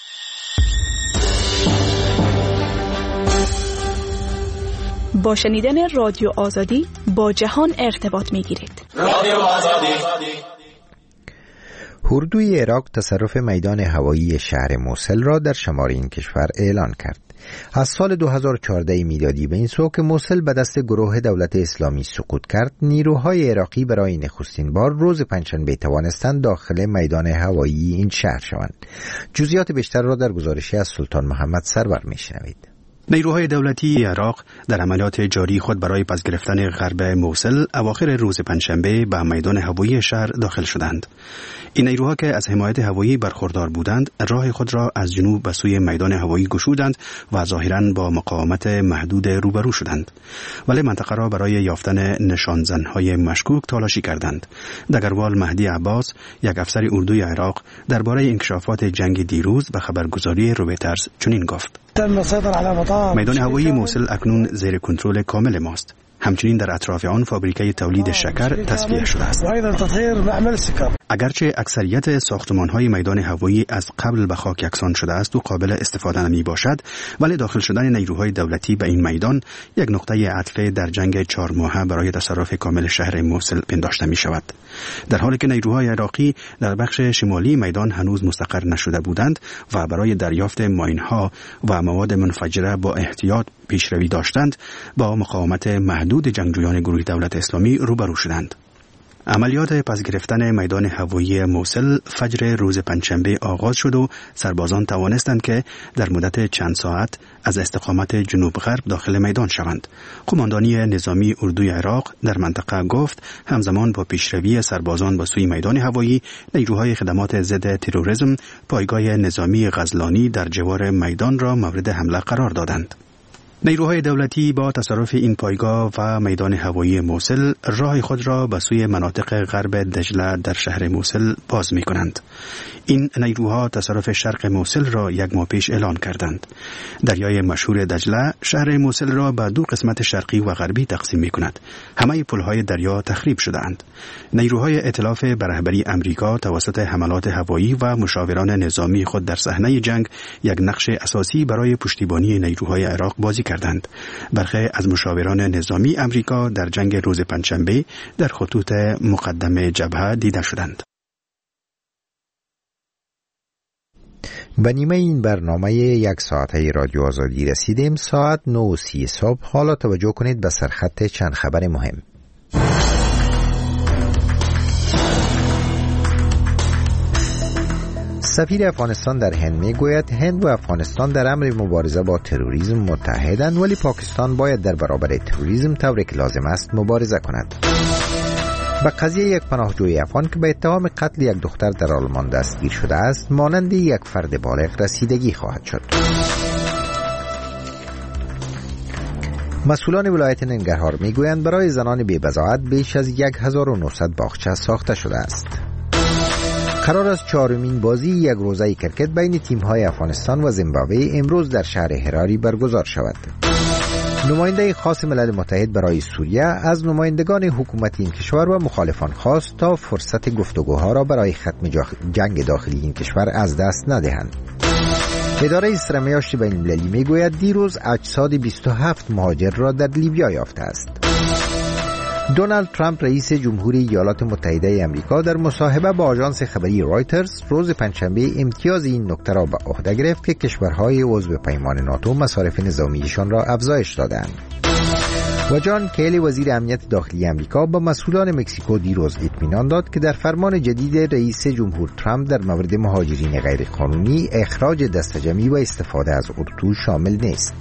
با شنیدن رادیو آزادی با جهان ارتباط می‌گیرید. رادیو آزادی. اردوی عراق تصرف میدان هوایی شهر موصل را در شمال این کشور اعلان کرد. از سال 2014 میلادی به این سو که موصل به دست گروه دولت اسلامی سقوط کرد، نیروهای عراقی برای نخستین بار روز پنجشنبه توانستند داخل میدان هوایی این شهر شوند. جزئیات بیشتر را در گزارشی از سلطان محمد سرور میشنوید. نیروهای دولتی عراق در عملیات جاری خود برای پس گرفتن غرب موصل اواخر روز پنجشنبه به میدان هوایی شهر داخل شدند. این نیروها که از حمایت هوایی برخوردار بودند، راه خود را از جنوب به سوی میدان هوایی گشودند و ظاهراً با مقاومت محدود روبرو شدند، ولی منطقه را برای یافتن نشانزنهای مشکوک تلاشی کردند. دگروال مهدی عباس، یک افسر اردوی عراق، درباره انکشافات جنگ دیروز به خبرگزاری رویترز چنین گفت: میدان هوایی موصل اکنون زیر کنترل کامل ماست. همچنین در اطراف آن فابریکه تولید شکر تصفیه شده است. اگرچه اکثریت ساختمان‌های میدان هوایی از قبل به خاک یکسان شده است و قابل استفاده نمی باشد، ولی داخل شدن نیروهای دولتی به این میدان یک نقطه عطف در جنگ 4 ماهه برای تصرف کامل شهر موصل پنداشته می شود. در حالی که نیروهای عراقی در بخش شمالی میدان هنوز مستقر نشده بودند و برای دریافت ماین‌ها و مواد منفجره با احتیاط پیشروی داشتند، با مقاومت محدود جنگجویان گروه دولت اسلامی روبرو شدند. عملیات پس گرفتن میدان هوایی موصل فجر روز پنجشنبه آغاز شد و سربازان توانستند که در مدت چند ساعت از استقامت جنوب غرب داخل میدان شوند. قماندانی نظامی اردوی عراق در منطقه گفت همزمان با پیشروی سربازان به سوی میدان هوایی، نیروهای خدمات ضد تروریسم پایگاه نظامی غزلانی در جوار میدان را مورد حمله قرار دادند. نیروهای دولتی با تصرف این پایگاه و میدان هوایی موصل راه خود را به سوی مناطق غرب دجله در شهر موصل باز می کنند. این نیروها تصرف شرق موصل را یک ماه پیش اعلان کردند. دریای مشهور دجله شهر موصل را به دو قسمت شرقی و غربی تقسیم می کند. همه پلهای دریا تخریب شده‌اند. نیروهای ائتلاف به رهبری امریکا توسط حملات هوایی و مشاوران نظامی خود در صحنه جنگ یک نقش اساسی برای پشتیبانی نیروهای عراق بازی کردند. برخی از مشاوران نظامی امریکا در جنگ روز پنجشنبه در خطوط مقدم جبهه دیده شدند. به نیمه این برنامه یک ساعته رادیو آزادی رسیدیم. ساعت 9:30 صبح. حالا توجه کنید به سرخط چند خبر مهم. سفیر افغانستان در هند میگوید هند و افغانستان در امر مبارزه با تروریسم متحدند، ولی پاکستان باید در برابر تروریسم طوری که لازم است مبارزه کند. به قضیه یک پناهجوی افغان که به اتهام قتل یک دختر در آلمان دستگیر شده است مانند یک فرد بالغ رسیدگی خواهد شد. مسئولان ولایت ننگرهار میگویند برای زنان بی‌بضاعت بیش از 1900 باغچه ساخته شده است. قرار است چهارمین بازی یک روزه کرکت بین تیم‌های افغانستان و زیمبابوه امروز در شهر هراری برگزار شود. نماینده خاص ملل متحد برای سوریه از نمایندگان حکومت این کشور و مخالفان خواست تا فرصت گفتگوها را برای ختم جنگ داخلی این کشور از دست ندهند. اداره سرمیاشت بین المللی میگوید دیروز اجساد 27 مهاجر را در لیبیا یافته است. دونالد ترامپ رئیس جمهوری ایالات متحده آمریکا در مصاحبه با آژانس خبری رایترز روز پنجشنبه امتیاز این نکته را به عهده گرفت که کشورهای عضو پیمان ناتو مصارف نظامیشان را افزایش دادند. و جان کیلی وزیر امنیت داخلی آمریکا با مسئولان مکزیکو دیروز اطمینان داد که در فرمان جدید رئیس جمهور ترامپ در مورد مهاجرین غیرقانونی اخراج دسته‌جمعی و استفاده از اردو شامل نیست.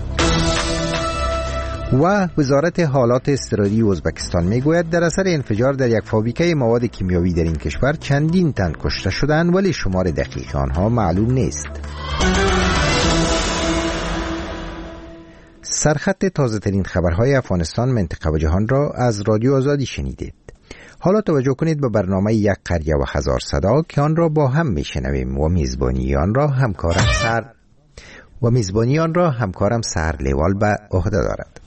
و وزارت حالات اضطراری ازبکستان میگوید در اثر انفجار در یک فابریکه مواد کیمیایی در این کشور چندین تن کشته شدند، ولی شمار دقیق آنها معلوم نیست. سرخط تازه ترین خبرهای افغانستان، منطقه و جهان را از رادیو آزادی شنیدید. حالا توجه کنید به برنامه یک قریه و هزار صدا که آن را با هم میشنویم و میزبانی آن را همکارم سحر لیوال به عهده دارد.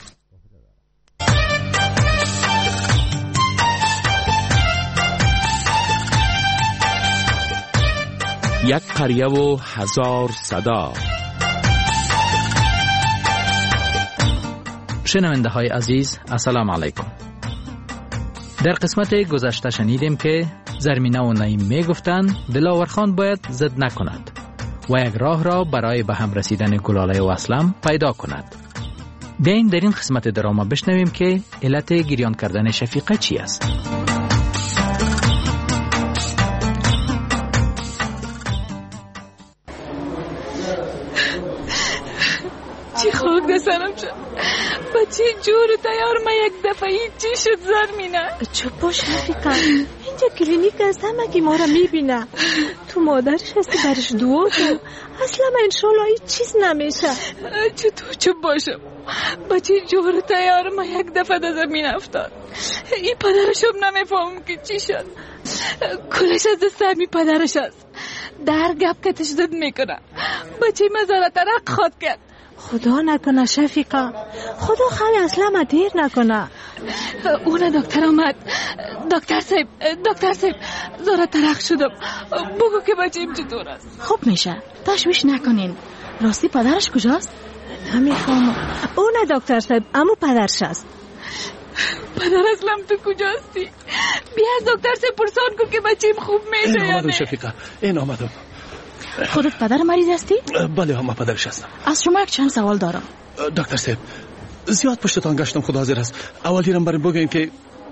یک قریه و هزار صدا. شنونده های عزیز، السلام علیکم. در قسمت گذشته شنیدیم که زرمینه و نعیم می گفتند دلاور خان باید ضد نکند و یک راه را برای به هم رسیدن گلاله و اسلم پیدا کند. بیاین در این قسمت دراما بشنویم که علت گریان کردن شفیقه چی است. چی خاک دستانم شد با چی جور تیار ما یک دفعی چی شد زرمینه؟ چوب باش رفیقه، اینجا کلینیک است، همه که ما را میبینه. تو مادرش هستی برش دعا کن، اصلا انشالله هیچ چیز نمیشه. چطور چوب باشم با چی جور تیار ما یک دفعه در زمین افتاد. این پدرشم نمیفهمم که چی شد. کلش از دست همی پدرش است، در گپ که تشدید میکنه. با چی مزارت رق خواد کرد. خدا نکنه شفیقه، خدا خیلی اصلا ما دیر نکنه. اون دکتر آمد. دکتر صاحب زارت ترخ شدم، بگو که بچیم چطور است. خوب میشه، تشویش نکنین. راستی پدرش کجاست؟ نمیفهمم. اون دکتر صاحب امو پدرش است. پدر اسلم تو کجاستی؟ بیا از دکتر صاحب پرسان کن که بچیم خوب میشه یا نه. این آمدم شفیقه، این آمدم. خودت پدر مریض هستی؟ بله هم پدرش هستم. از شما یک چند سوال دارم. دکتر صاحب زیاد پشتتان گشتم، خدا حاضر است اول دیرم بریم بگوین که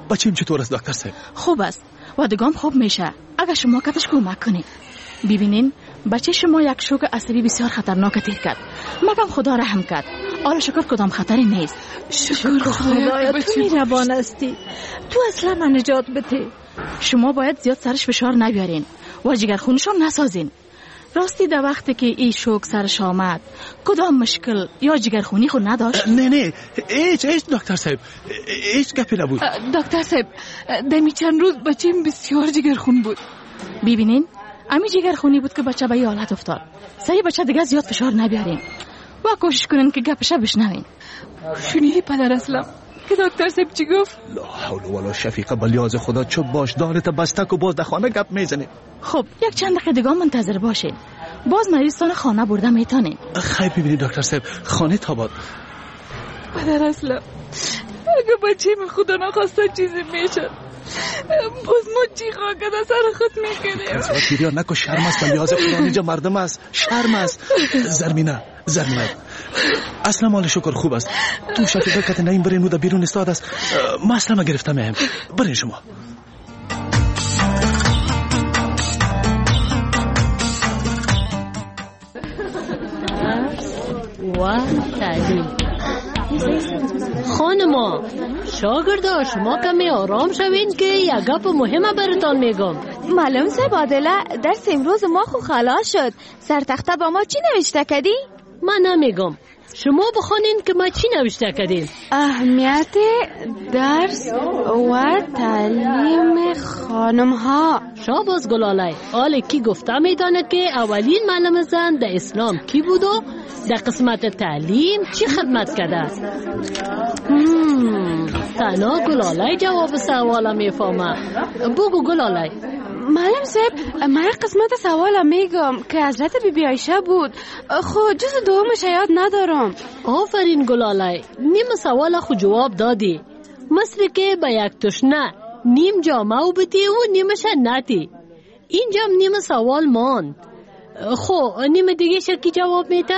بچیم چطور است دکتر صاحب؟ خوب است و دگام خوب میشه اگر شما کتش کمک کنید. ببینین بچه شما یک شوک عصبی بسیار خطرناک تیر کرد، مگم خدا رحم کرد. حالا شکر کدام خطری نیست. شکر خدایا تو مهربان هستی، تو اصلا من نجات بده. شما باید زیاد سرش فشار نبیارین و جگرخونشون نسازین. راستی در وقتی که این شوک سرش آمد کدام مشکل یا جگرخونی خود نداشت؟ نه هیچ دکتر صاحب، هیچ گپی نبود. دکتر صاحب دمی چند روز بچیم بسیار جگرخون بود. ببینین امی جگرخونی بود که بچه به این حالت افتاد. سعی بچه دیگه زیاد فشار نبیارین و کوشش کنین که گپش بشنوین. شنیدی پدر اسلام که دکتر صاحب چی گفت؟ لا حول ولا شفیق بلیاز خدا، چوب باش دانت بستک و باز در خانه گپ میزنی. خب یک چند دقیقه دیگه منتظر باشین، باز مریضان خانه برده میتونین. خیلی ببینید دکتر صاحب خانه تاباد. پدر اسلام اگه بچه من خدا نخواسته چیزی میشد باز ما چی خواهد از سر خود میکنیم. کسوات بیریا نکو، شرم است بلیاز خدا، اینجا مردم است، شرم است. زرمینه اصلا مال شکر خوب است. تو شفیقه کت نیم برین بوده بیرون استاد است. ما اصلا ما گرفتم هم برین شما. و تعلیم خانما شاگردا شما کمی آرام شوین که یک گپ مهمه براتان میگم. معلوم صاحب عادله درس امروز ما خو خلاص شد. سرتخته با ما چی نوشته کردی؟ من نمیگم، شما بخونین که ما چی نوشته کردیم. اهمیت درس و تعلیم خانم ها. شاباس گلالای. حالا کی گفته میدانه که اولین معلم زن در اسلام کی بود و در قسمت تعلیم چی خدمت کرده؟ تنها گلالای جواب سوالا میفهمه. بگو گلالای. معلم صاحب من قسمت سوالا میگم که حضرت بی بی عایشه بود. خود جز دومش یاد ندارم. آفرین گلالای، نیم سوال خود جواب دادی. مثل که به یک تشنه نیم جامه و بدی و نیمش نتی. اینجا نیم سوال ماند. خب نیم دیگه شکی جواب میده؟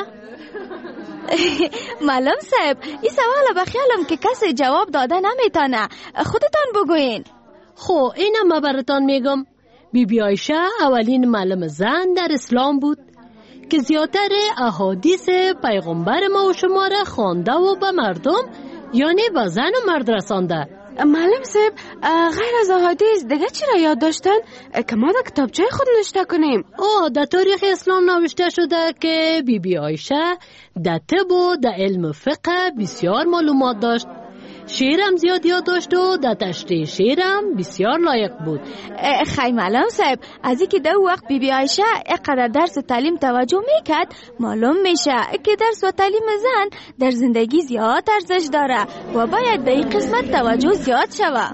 معلم صاحب این سوال بخیالم که کسی جواب داده نمیتونه، خودتان بگوین. خب اینم ما براتان میگم. بی بی عایشه اولین معلم زن در اسلام بود که زیادتر احادیث پیغمبر ما و شما را خوانده و به مردم یعنی به زن و مرد رسانده. معلم صاحب غیر از احادیث دیگه چی را یاد داشتن که ما در کتابچه خود نوشته کنیم؟ در تاریخ اسلام نوشته شده که بی بی عایشه در طب و در علم فقه بسیار معلومات داشت. شعرم زیاد یاد داشت و در تشریح شعرم بسیار لایق بود. خیلی معلم صاحب از اینکه در وقت بی بی عایشه اینقدر درس و تعلیم توجه میکرد معلوم میشه که درس و تعلیم زن در زندگی زیاد ارزش داره و باید به این قسمت توجه زیاد شوه.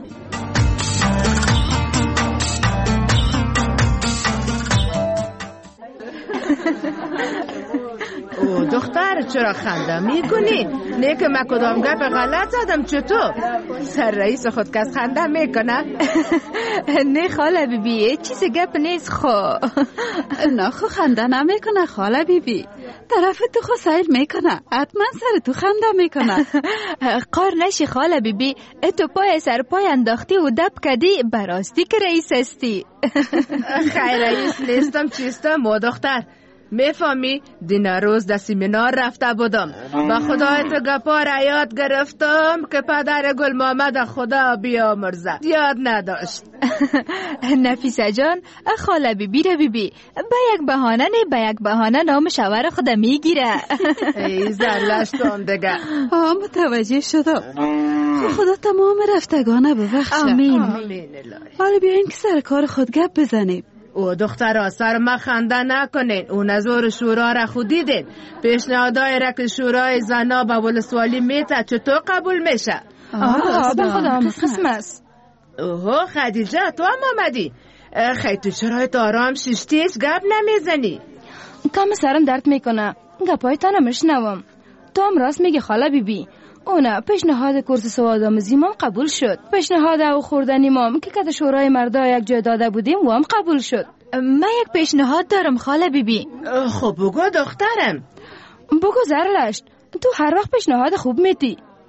او دختر چرا خنده میکنی؟ نه که من کدام گپ غلط زدم چطور؟ سر رئیس خود کس خنده میکنه؟ نه خاله بیبی چیز گپ نیست. خو نه خو خنده نمیکنه خاله بیبی، طرف تو خو سیل میکنه، حتما سر تو خنده میکنه. قار نشی خاله بیبی، تو پای سر پای انداختی و دب کدی براستی که رئیس هستی. خیر رئیس نیستم چیستم و دختر میفهمی دین روز در سیمینار رفته بودم با خدای تو گپا را یاد گرفتم که پدر گل محمد خدا بیامرزه یاد نداشت. نفیسه جان خاله بیبی را بیبی به یک بهانه نه به یک بهانه نام شوهر خود میگیره. ای زلشتم دیگه. متوجه شدم. خدا تمام رفتگانه ببخشه. آمین. حالا بیاین که سر کار خود گپ بزنیم. او دخترها سر ما خنده نکنین. او نظر شورا را خود دیدین. پیشنهادای را که شورای زنا به ولسوالی میته چطور قبول میشه؟ به خدا قسم است. اوه خدیجه تو هم آمدی. خیلی تو چرا آرام ششتیش گپ نمیزنی؟ کم سرم درد میکنه، گپای تا نمیشنوم. تو هم راست میگی خاله بیبی. اونا پیشنهاد کورس سوادآموزی مام قبول شد. پیشنهاد او خوردنی مام که کد شورای مردا یک جای داده بودیم و هم قبول شد. من یک پیشنهاد دارم خاله بیبی. خب بگو دخترم. بگو زرلشت، تو هر وقت پیشنهاد خوب میدی.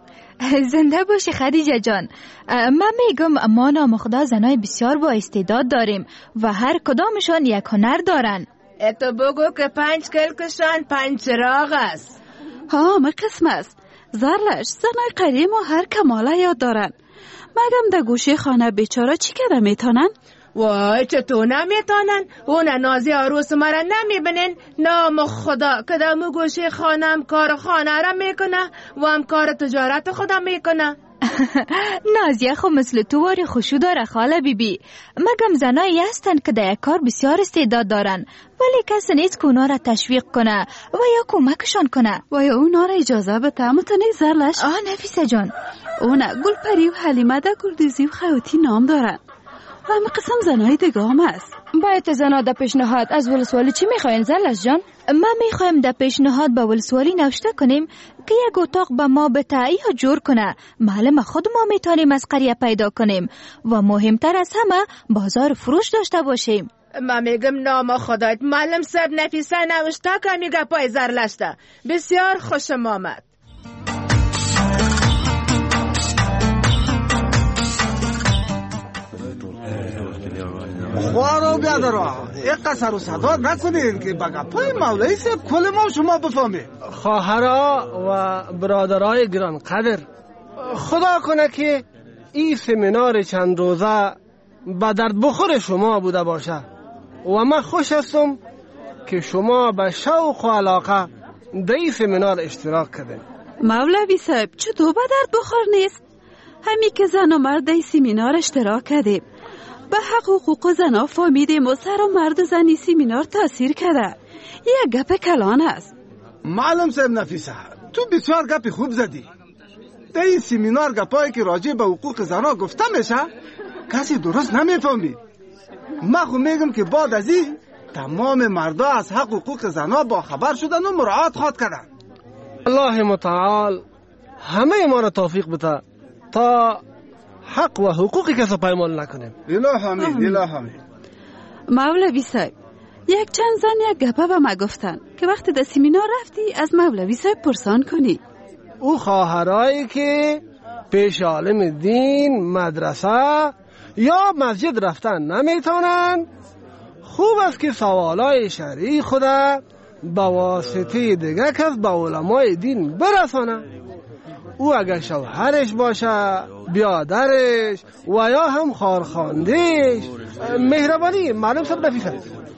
زنده باشی خدیجه جان. من میگم ما نامخدا زنای بسیار با استعداد داریم و هر کدامشان یک هنر دارن. تو بگو که 5 کلکشان 5 چراغ است. ها همه قسم است. زرلش زنای قریه ما هر کماله یاد دارن. مگم در گوشه خانه بیچاره چی کرده میتونن؟ وای چطور نمیتونن؟ اون نازی عروس مرا نمیبینن؟ نام خدا که در گوشه خانم کار خانه را میکنه و هم کار تجارت خدا میکنه. نازیه خو مثل تو واری خوشو داره خاله بیبی. مگم زنایی هستن که در یک کار بسیار استعداد دارن ولی کسی نیست که اونا را تشویق کنه و یا کمکشان کنه و یا اونا را اجازه بده. متنی زرلش نفیسه جان، اونا گلپری و حلیمه در گلدوزی و خیاطی نام دارن. همه قسم زنای دیگه هم است. باید زنها در پیشنهاد از ولسوالی چی میخواین زرلش جان؟ ما میخوایم در پیشنهاد به ولسوالی نوشته کنیم که یک اتاق به ما بده یا جور کنه. معلم خود ما میتونیم از قریه پیدا کنیم و مهمتر از همه بازار فروش داشته باشیم. ما میگم نام خدایت معلم صاحب نفیسه نوشته که میگه پای زرلشته. بسیار خوشم آمد. خوارو بیادرا یک سر و صدا نکنین که بگه پای مولای صاحب کل ما شما بفهمید. خواهرها و برادرای گران قدر، خدا کنه که این سمینار چند روزه به درد بخور شما بوده باشه و من خوش هستم که شما به شوق و علاقه در این سمینار اشتراک کردین. مولوی صاحب چطور به درد بخور نیست؟ همی که زن و مرد در سمینار اشتراک کردیم، به حق حقوق زنها فهمیدیم و سر و مرد زنی سمینار تاثیر کرده. یک گپ کلان است. معلم صاحب نفیسه تو بسیار گپ خوب زدی. در این سمینار گپایی که راجع به حقوق زنها گفته میشه کسی درست نمیفهمید. من خو میگم که بعد از این تمام مردا از حق حقوق زنها با خبر شدن و مراعات خواد کردن. الله متعال همه ما را توفیق بده تا حق و حقوقی کسی پایمال نکنیم. اله آمین اله آمین. مولوی صاحب یک چند زن یک گپه به ما گفتن که وقتی در سمینار رفتی از مولوی صاحب پرسان کنی. او خواهرایی که پیش عالم دین، مدرسه یا مسجد رفتن نمیتونن، خوب است که سوالای شرعی خدا با واسطه دیگه کس به علمای دین برسانه. او اگر شوهرش باشه، بیادرش و یا هم خارخاندهش. مهربانی معلوم صاحب نفیسه.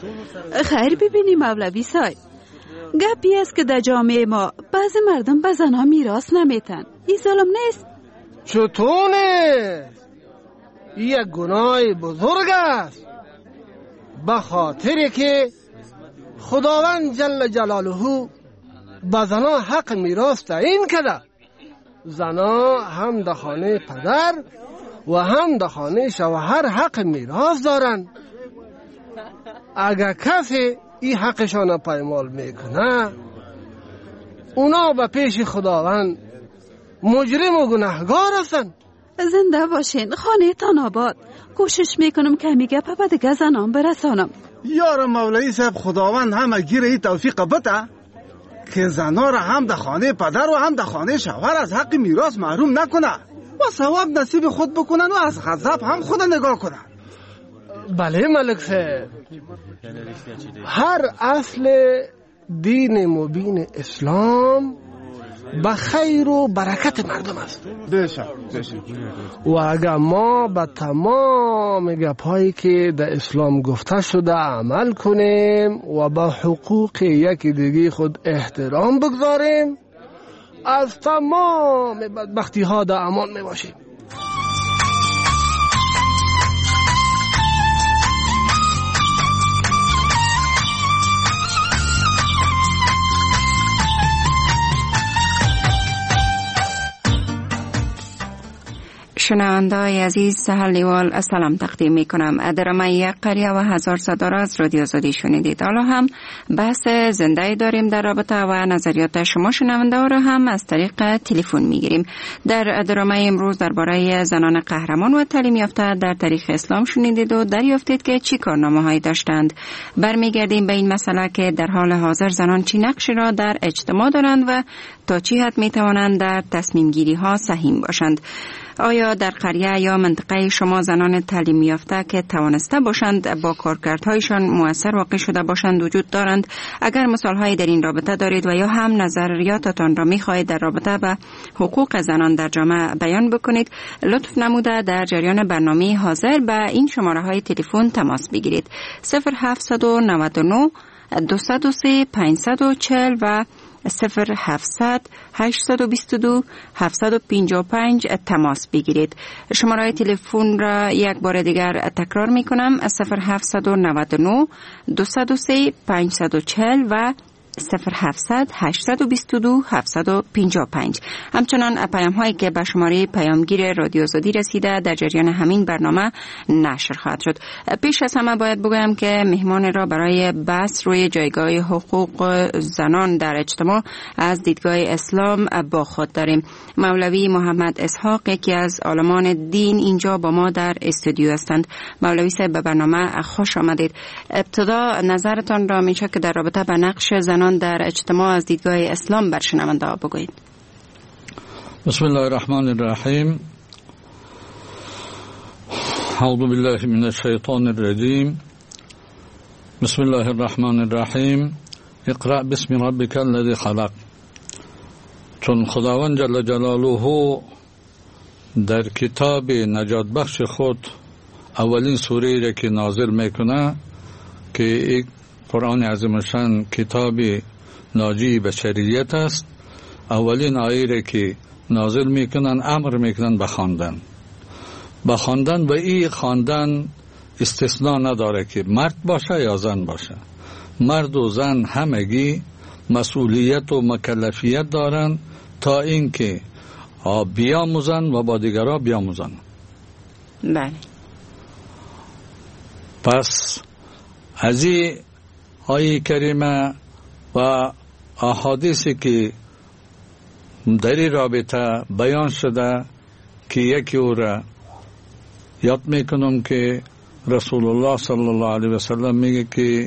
خیر ببینی مولوی صاحب، گپی است که در جامعه ما بعضی مردم به زنها میراث نمیتن. این ظلم نیست؟ چطور نیست؟ یک گناه بزرگ است، به خاطر که خداوند جل جلاله به زنها حق میراث تعیین کرده. زنها هم در خانه پدر و هم در خانه شوهر حق میراث دارند. اگر کسی این حقشان پایمال میکنه اونا به پیش خداوند مجرم و گناهگار هستند. زنده باشین، خانه تان آباد. کوشش میکنم که میگه پا دیگه زنان برسانم. یار مولوی صاحب خداوند همه گیر این توفیق بده که زنها را هم در خانه پدر و هم در خانه شوهر از حق میراث محروم نکنه و ثواب نصیب خود بکنن و از غضب هم خود نگاه کنن. بله ملک صاحب، هر اصل دین مبین اسلام به خیر و برکت مردم است. بشه. و اگر ما به تمام گپایی که در اسلام گفته شده عمل کنیم و به حقوق یکی دیگه خود احترام بگذاریم، از تمام بدبختی ها در امان می باشیم. شنونده‌های عزیز، سهر لیوال سلام تقدیم می کنم. درامه یک قریه و هزار صدا را از رادیو آزادی شنیدید. حالا هم بحث زنده داریم در رابطه و نظریات شما شنونده ها را هم از طریق تلفن می گیریم. در درامه امروز درباره زنان قهرمان و تعلیم یافته در تاریخ اسلام شنیدید و دریافتید که چی کارنامه هایی داشتند. برمیگردیم به این مسئله که در حال حاضر زنان چی نقشی را در اجتماع دارند و تا چی حد می توانند در تصمیم گیری ها سهیم باشند. آیا در قریه یا منطقه شما زنان تعلیم یافته که توانسته باشند با کارکردهایشان مؤثر واقع شده باشند وجود دارند؟ اگر مثالهایی در این رابطه دارید و یا هم نظریاتتان را می‌خواهید در رابطه به حقوق زنان در جامعه بیان بکنید، لطف نموده در جریان برنامه حاضر به این شماره‌های تلفن تماس بگیرید: 0799 203 540 و 0700 822 755 تماس بگیرید. شماره تلفن را یک بار دیگر تکرار می کنم: 0799 203 540 و 0700 822 755. همچنان پیام هایی که به شماره پیامگیر رادیو آزادی رسیده در جریان همین برنامه نشر خواهد شد. پیش از همه باید بگویم که مهمان را برای بحث روی جایگاه حقوق زنان در اجتماع از دیدگاه اسلام با خود داریم. مولوی محمد اسحاق، یکی از عالمان دین، اینجا با ما در استودیو هستند. مولوی صاحب، به برنامه خوش آمدید. ابتدا نظرتان را میشه که در رابطه به نقش زنان در اجتماع از دیدگاه اسلام بر شنونده ها بگویید. بسم الله الرحمن الرحیم. اعوذ بالله من الشیطان الرجیم. بسم الله الرحمن الرحیم. اقرأ باسم ربک الذی خلق. چون خداوند جل جلاله در کتاب نجات بخش خود اولین سوره را که نازل میکنه که قرآن عظیم الشان کتاب ناجی بشریت است، اولین آیه را که نازل میکنن امر میکنن به خواندن و این خواندن استثناء نداره که مرد باشه یا زن باشه. مرد و زن همگی مسئولیت و مکلفیت دارن تا اینکه بیاموزن و با دیگرها بیاموزن. بله. پس از این آیه کریمه و احادیثی که در این رابطه بیان شده که یکی او را یاد میکنم که رسول الله صلی الله علیه و سلم میگه که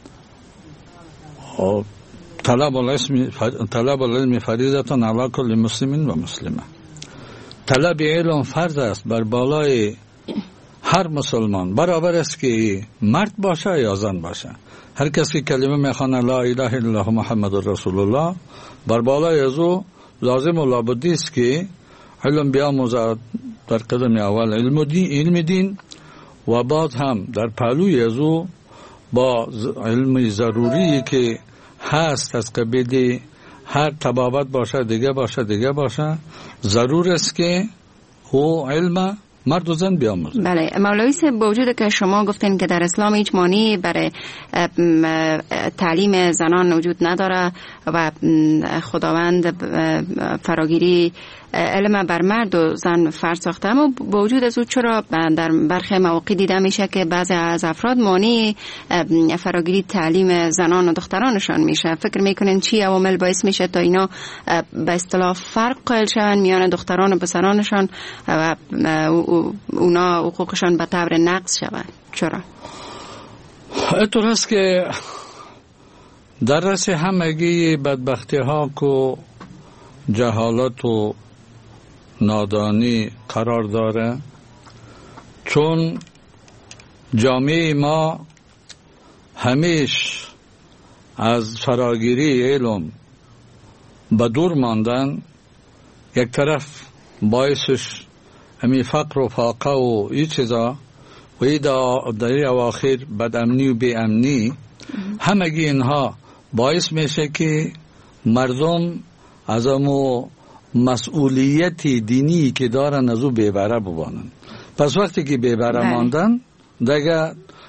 طلب العلم فریضة علی کل مسلم و مسلمه. طلب علم فرض است بر بالای هر مسلمان، برابر است که مرد باشه یا زن باشه. هر کسی کلمه میخوانه لا اله الا الله محمد رسول الله، بر بالای از او لازم و لابدی است که علم بیاموزد در قدم اول علم دین و بعد هم در پهلوی از او با علم ضروری که هست از قبیل هر طبابت باشه دیگه باشه ضرور است که او علم مرد و زن بیاموزن. بله مولوی صاحب، با وجود که شما گفتین که در اسلام هیچ مانعی برای تعلیم زنان وجود نداره و خداوند فراگیری علم بر مرد و زن فرض ساخته، اما با وجود از او چرا در برخی مواقع دیده میشه که بعضی از افراد مانع فراگیری تعلیم زنان و دخترانشان میشه؟ فکر میکنین چی عوامل باعث میشه تا اینا به اصطلاح فرق قائل شون میان دختران و پسرانشان و اونا حقوقشان به طور نقض شود؟ چرا؟ اینطور است که در رأس همگی بدبختی ها که جهالت و نادانی قرار داره، چون جامعه ما همیش از فراگیری علم به دور ماندن، یک طرف باعثش همی فقر و فاقه و این چیزا و این در اواخر بدامنی و بی امنی، همگی اینها باعث میشه که مردم از امو مسئولیت دینی که دارن از او بیبره ببانن. پس وقتی که بیبره ماندن دیگه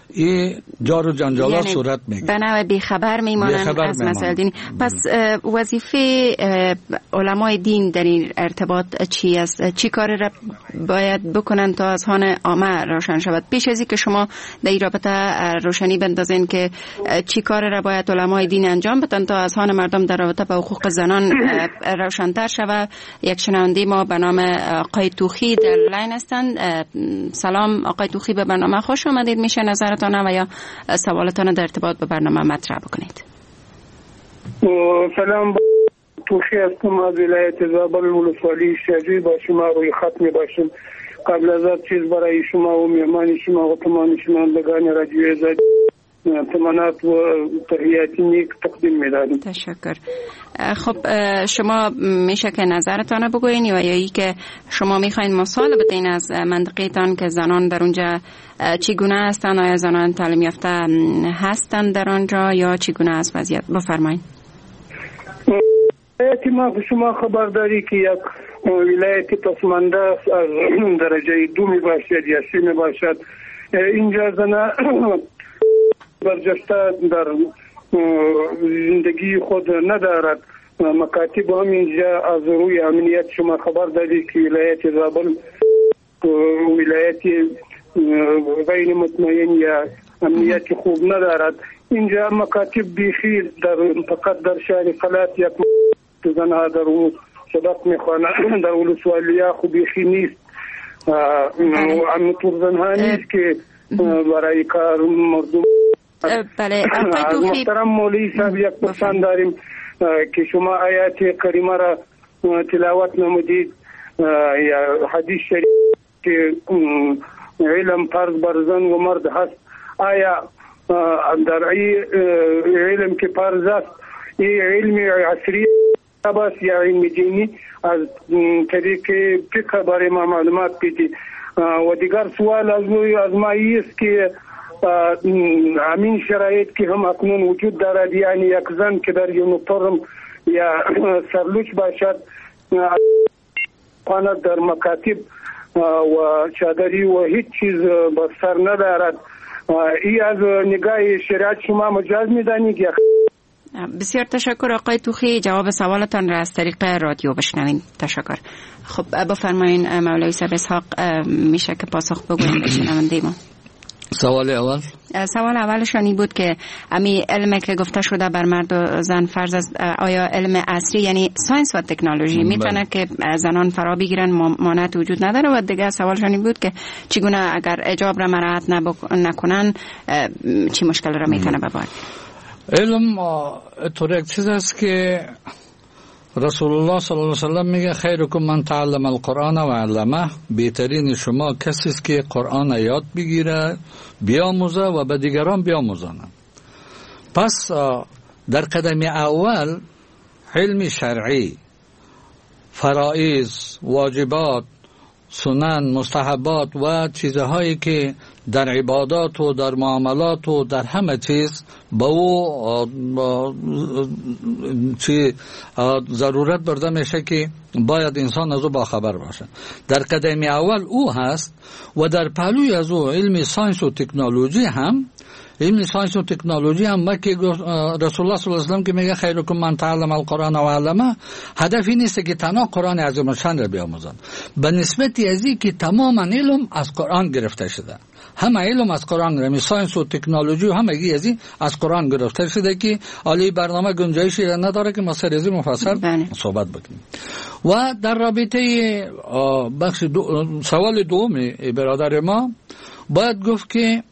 این جار و جنجال یعنی صورت میگیره، به نوع بیخبر میمانند از مسائل دینی. پس وظیفه علمای دین در این ارتباط چی است؟ چی کار را باید بکنن تا از هان عامه روشن شود؟ پیش از اینکه شما در این رابطه روشنی بندازین که چی کار را باید علمای دین انجام بدن تا از هان مردم در رابطه با حقوق زنان روشن‌تر شود، یک شنونده ما به نام آقای توخی در لاین هستند. سلام آقای توخی، به برنامه خوش آمدید. میشه نظرتان و یا سوالتان در ارتباط به برنامه مطرح بکنید. سلام، توخی هستم از ولایت زابل ولسوالی شجوی. با شما روی خط می باشم. قبل از هر چیز برای شما و مهمان شما و تمام شنوندگان رادیو آزادی تمنات و تحیاتی نیک تقدیم می‌دارم. تشکر. خب شما میشه که نظرتان بگوین یا ای که شما میخواین مثال بدین از منطقه‌تان که زنان در اونجا چگونه هستند؟ آیا زنان تعلیم یافته هستند در آنجا یا چگونه است وضعیت؟ بفرمایید. ما شما خبرداری که یک ولایت پسمانده از درجه 2 می باشد یا 3 می باشد. اینجا زنان برجسته در زندگی خود ندارد. مکاتب هم اینجا از روی امنیت شما خبر دادی که ولایت زابل ولایت غیر مطمئن یا امنیت خوب ندارد. اینجا مکاتب بیخی فقط در شهر قلات یک زنها در او سبق میخوانند، در ولسوالیا خوب بیخی نیست. امنطور زنها نیست که برای کار مردم. بله از محترم مولوی صاحب یک پرسان داریم که شما آیات کریمه را تلاوت نمودید یا حدیث شریف که علم فرض بر زن و مرد هست. آیا در این علم که فرض است این علم عصری است یا علم دینی؟ از طریق فقه برای ما معلومات بدید. و دیگر سوال از ما است که همین شرایط که هم اکنون وجود دارد، یعنی یک زن که در یونیفرم یا سرلوچ باشد خواند در مکاتب و چادری و هیچ چیز بر سر ندارد، ای از نگاه شریعت شما مجاز میدانید یا؟ بسیار تشکر آقای توخی، جواب سوالتان را از طریق رادیو بشنوین. تشکر. خب بفرمایین مولوی صاحب اسحاق، میشه که پاسخ بگوین به شنونده ما؟ سوال اولشان این بود که امی علمی که گفته شده بر مرد و زن فرض است، آیا علم عصری یعنی ساینس و تکنولوژی میتونه که زنان فرا بگیرن مانعت وجود نداره؟ و دیگه سوالشان این بود که چگونه اگر حجاب را مراعات نکنن چی مشکل را میتونه بباره؟ علم طور یک چیز است که رسول الله صلی الله علیه و سلم میگه خیرکم من تعلم القرآن و علمه، بهترین شما کسی است که قرآن یاد بگیره بیاموزه و به دیگران بیاموزانه. پس در قدم اول علم شرعی، فرائض، واجبات، سنن، مستحبات و چیزهایی که در عبادات و در معاملات و در همه چیز با او ضرورت برده میشه که باید انسان از او باخبر باشه. در قدم اول او هست و در پهلوی از او علم ساینس و تکنولوژی هم که رسول الله صلی الله علیه و سلم که میگه خیرکم من تعلم القرآن و علمه، هدفی نیست که تنها قرآن عظیم الشان را بیاموزند، به نسبت ازی که تماما علم از قرآن گرفته شده، همه علم از قرآن گرفته، ساینس و تکنولوژی و همگی ازی از قرآن گرفته شده که علی برنامه گنجایشی را نداره که ما سر ازی مفصل صحبت بکنیم. و در رابطه بخش سوال دوم برادر ما باید گفت که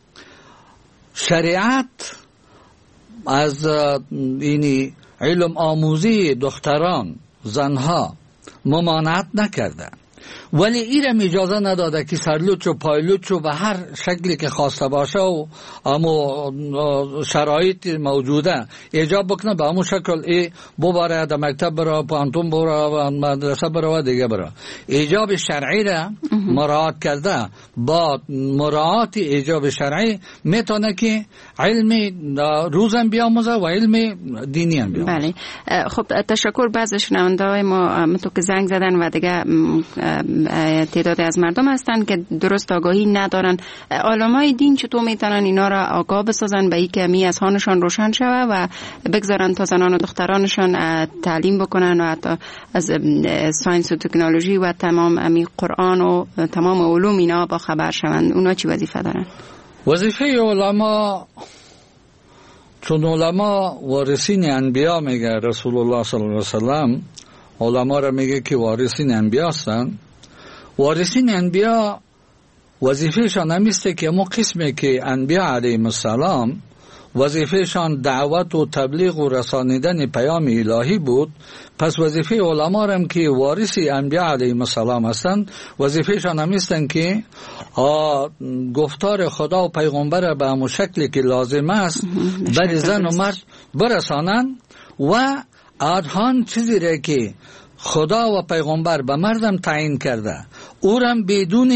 شریعت از اینی علم آموزی دختران زنها ممانعت نکرده، ولی ایرم اجازه نداده که سرلوچ و پایلوچ و به هر شکلی که خواسته باشه و امو شرایط موجوده ایجاب بکنه به همون شکل بباره در مکتب برا، پانتون برا، مدرسه برا و دیگه برا. ایجاب شرعی را مراعات کرده، با مراعات ایجاب شرعی میتونه که علم روزم بیاموزه و علم دینی هم بیاموزه. بله. خب تشکر. بعض شنونده های ما تو که زنگ زدن و دیگه تعدادی از مردم هستند که درست آگاهی ندارن. علمای دین چطور میتونن اینا را آگاه بسازن به اینکه می از هانشان روشن شوه و بگذارن تا زنان و دخترانشان تعلیم بکنن و حتی از ساینس و تکنولوژی و تمام امی قرآن و تمام علوم اینا با خبر شوند؟ اونا چی وظیفه دارن؟ وظیفه علما، چون علما وارثین انبیا میگه رسول الله صلی الله علیه وسلم، علما را میگه که وارثین انبیا هستند. وارثین انبیا وظیفهشان همیسته که مو قسمی که انبیا علیهم السلام وظیفهشان دعوت و تبلیغ و رسانیدن پیام الهی بود، پس وظیفه علما هم که وارثی انبیا علیهم السلام هستند وظیفهشان همیستند که گفتار خدا و پیغمبر به همون شکلی که لازم است بر زن و مرد برسانند و آدهان چیزی را که خدا و پیغمبر به مردم تعیین کرده او را بدون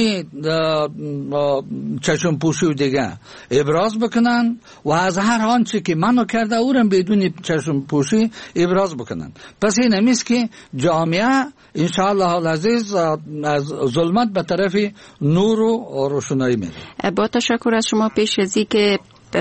چشم پوشی دیگه ابراز بکنن و از هر آنچه که منو کرده او را بدون چشم پوشی ابراز بکنن. پس این همیست که جامعه انشاءالله العزیز از ظلمت به طرف نور و روشنایی میره. با تشکر از شما. پیش از اینکه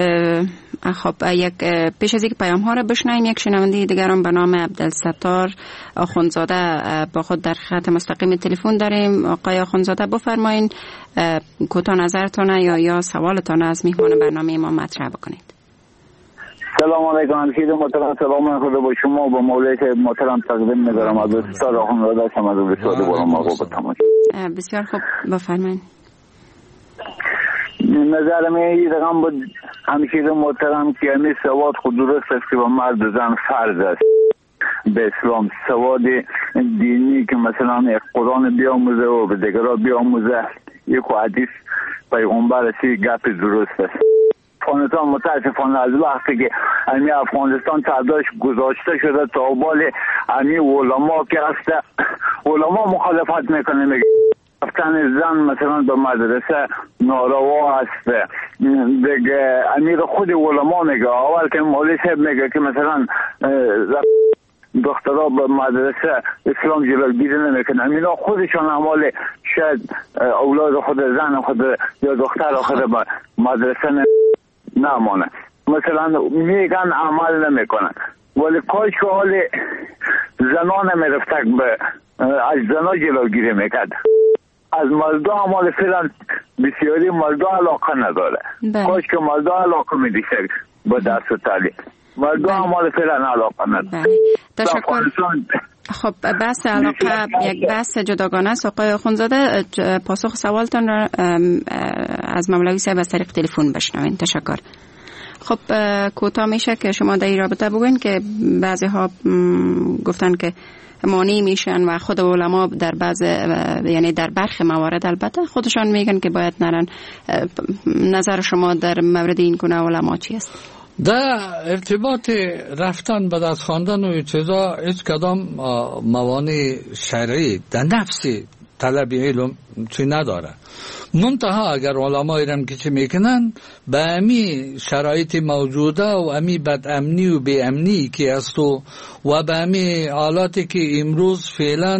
پیش از اینکه پیام ها را بشنویم، یک شنونده دیگران به نام عبدالستار آخوندزاده با خود در خط مستقیم تلفن داریم. آقای آخوندزاده بفرمایین کوتاه نظرتون یا سوالتون از میهمان برنامه ما مطرح بکنید. سلام علیکم همشید محترم، سلام خدا با شما با مولای محترم تقدیم می‌دارم. عبدالستار آخوندزاده هستم از ولایت باران. بسیار خوب بفرمایید. نظر من این رقم بود همشیر محترم که همی سواد خود درست است که با مرد زن فرض است به اسلام. سواد دینی که مثلا قرآن بیاموزه و به دیگرها بیاموزه، یک حدیث پیغمبر اسی گپ درست است. افغانستان متاسفانه از وقتی که همی افغانستان تعدادش گذاشته شده تا بال همی علما که هسته، علما مخالفت میکنه، میگه رفتن زن مثلا به مدرسه ناروا است. دیگه امیر خود علما میگه، اول که مولوی صاحب میگه که مثلا دخترها به مدرسه اسلام جلوگیری نمیکنه، امینا خودشان اعمال شاید اولاد خود زن خود یا دختر خود به مدرسه نمانه، مثلا میگن عمل نمیکنن. ولی کاش که حال زنان میرفتک به از زنا جلوگیری میکرد. از مردا اعمال فعلا بسیاری مردا علاقه نداره. کاش که مردا علاقه میدیشه به درس و تعلیم. مردا اعمال فعلا علاقه نداره. تشکر. خب بحث علاقه یک بحث جداگانه است. آقای آخوندزاده پاسخ سوالتان را از مولوی صاحب از طریق تلفن بشنوین. تشکر. خب کوتاه میشه که شما در این رابطه بگوین که بعضی ها گفتن که مانع میشن و خود علما در بعض یعنی در برخی موارد البته خودشان میگن که باید نرن. نظر شما در مورد این گونه علما چی است؟ در ارتباط رفتن به دست خواندن و چیزا هیچ کدام موانع شرعی در نفس طلب علم چی نداره. منتها اگر علمای رم که چی میکنن به امی شرایط موجوده و امی بدامنی و بی امنی که است و به امی حالاتی که امروز فعلا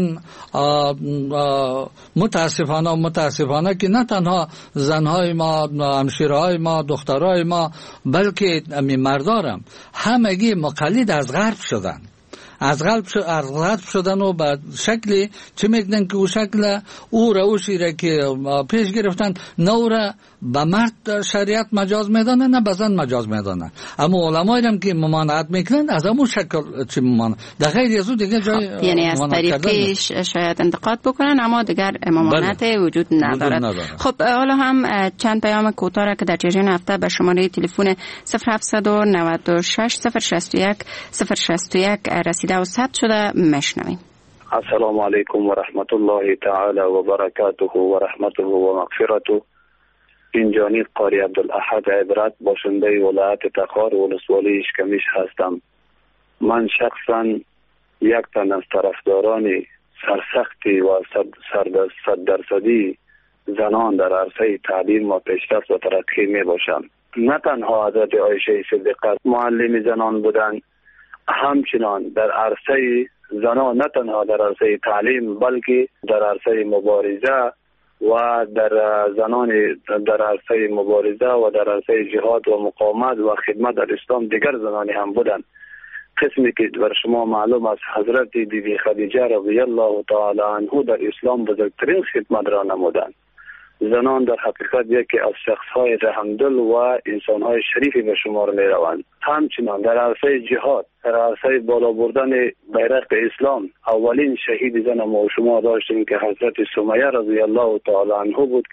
متاسفانه که نه تنها زنهای ما، همشیرهای ما، دخترهای ما، بلکه امی مردارم همگی مقلد از غرب شدن. از غرب شدن و به شکلی چه میکنن که او شکل او روشی را که پیش گرفتن نه او را به مرد شریعت مجاز میدانه نه به زن مجاز میدانه. اما علمایی هم که ممانعت میکنن از همون شکل چه ممانعت در غیر از او دیگه جای یعنی از طریقی شاید انتقاد بکنن اما دیگر ممانعت وجود ندارد. خب حالا هم چند پیام کوتاه را که در جریان هفته به شماره تلفن 0796 061 061 رسیده و ثبت شده مشنویم. السلام علیکم و رحمت الله تعالی و برکاته و رحمته و مغفرته. اینجانی قاری عبدالاحد عبرت باشنده ولایت تخار ولسوالی اشکمیش هستم. من شخصا یک تن از طرفداران سرسختی و صد درصدی زنان در عرصه تعلیم و پیشرفت و ترقی می باشم. نه تنها حضرت عایشه صدیقه معلم زنان بودند، همچنان در عرصه زنان نه تنها در عرصه تعلیم بلکه در عرصه مبارزه و در عرصه مبارزه و در عرصه جهاد و مقاومت و خدمت در اسلام دیگر زنانی هم بودند. قسمی که بر شما معلوم است حضرت بیبی خدیجه رضی الله تعالی عنها در اسلام بزرگترین خدمت را نمودند. زنان در حقیقت یکی از شخصهای رحمدل و انسانهای شریفی به شمار می روند. همچنان در عرصه جهاد، در عرصه بالا بردن بیرق اسلام، اولین شهید زن ما و شما داشتیم که حضرت سمیه رضی الله تعالی عنها بود.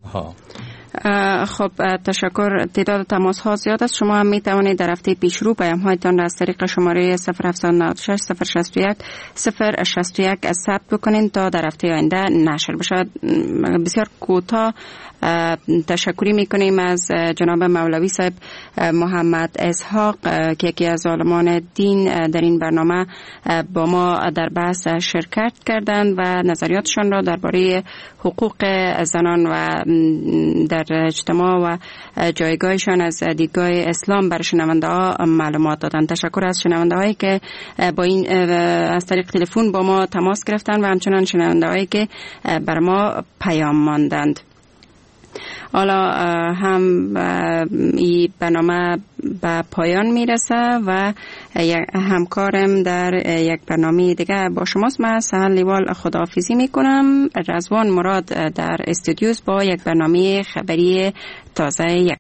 خب تشکر. تعداد تماس ها زیاد است. شما هم می توانید در هفته پیش رو پیام هایتان را از طریق شماره 0796 061 061 ثبت بکنید تا در هفته آینده نشر بشود. بسیار کوتاه تشکری میکنیم از جناب مولوی صاحب محمد اسحاق که یکی از عالمان دین در این برنامه با ما در بحث شرکت کردند و نظریاتشان را درباره حقوق زنان و در اجتماع و جایگاهشان از دیدگاه اسلام بر شنونده ها معلومات دادند. تشکر از شنونده هایی که با این از طریق تلفن با ما تماس گرفتند و همچنان شنونده هایی که بر ما پیام ماندند. حالا هم این برنامه به پایان میرسه و همکارم در یک برنامه دیگه با شماست. من سهل لیوال خداحافظی میکنم. رضوان مراد در استودیوز با یک برنامه خبری تازه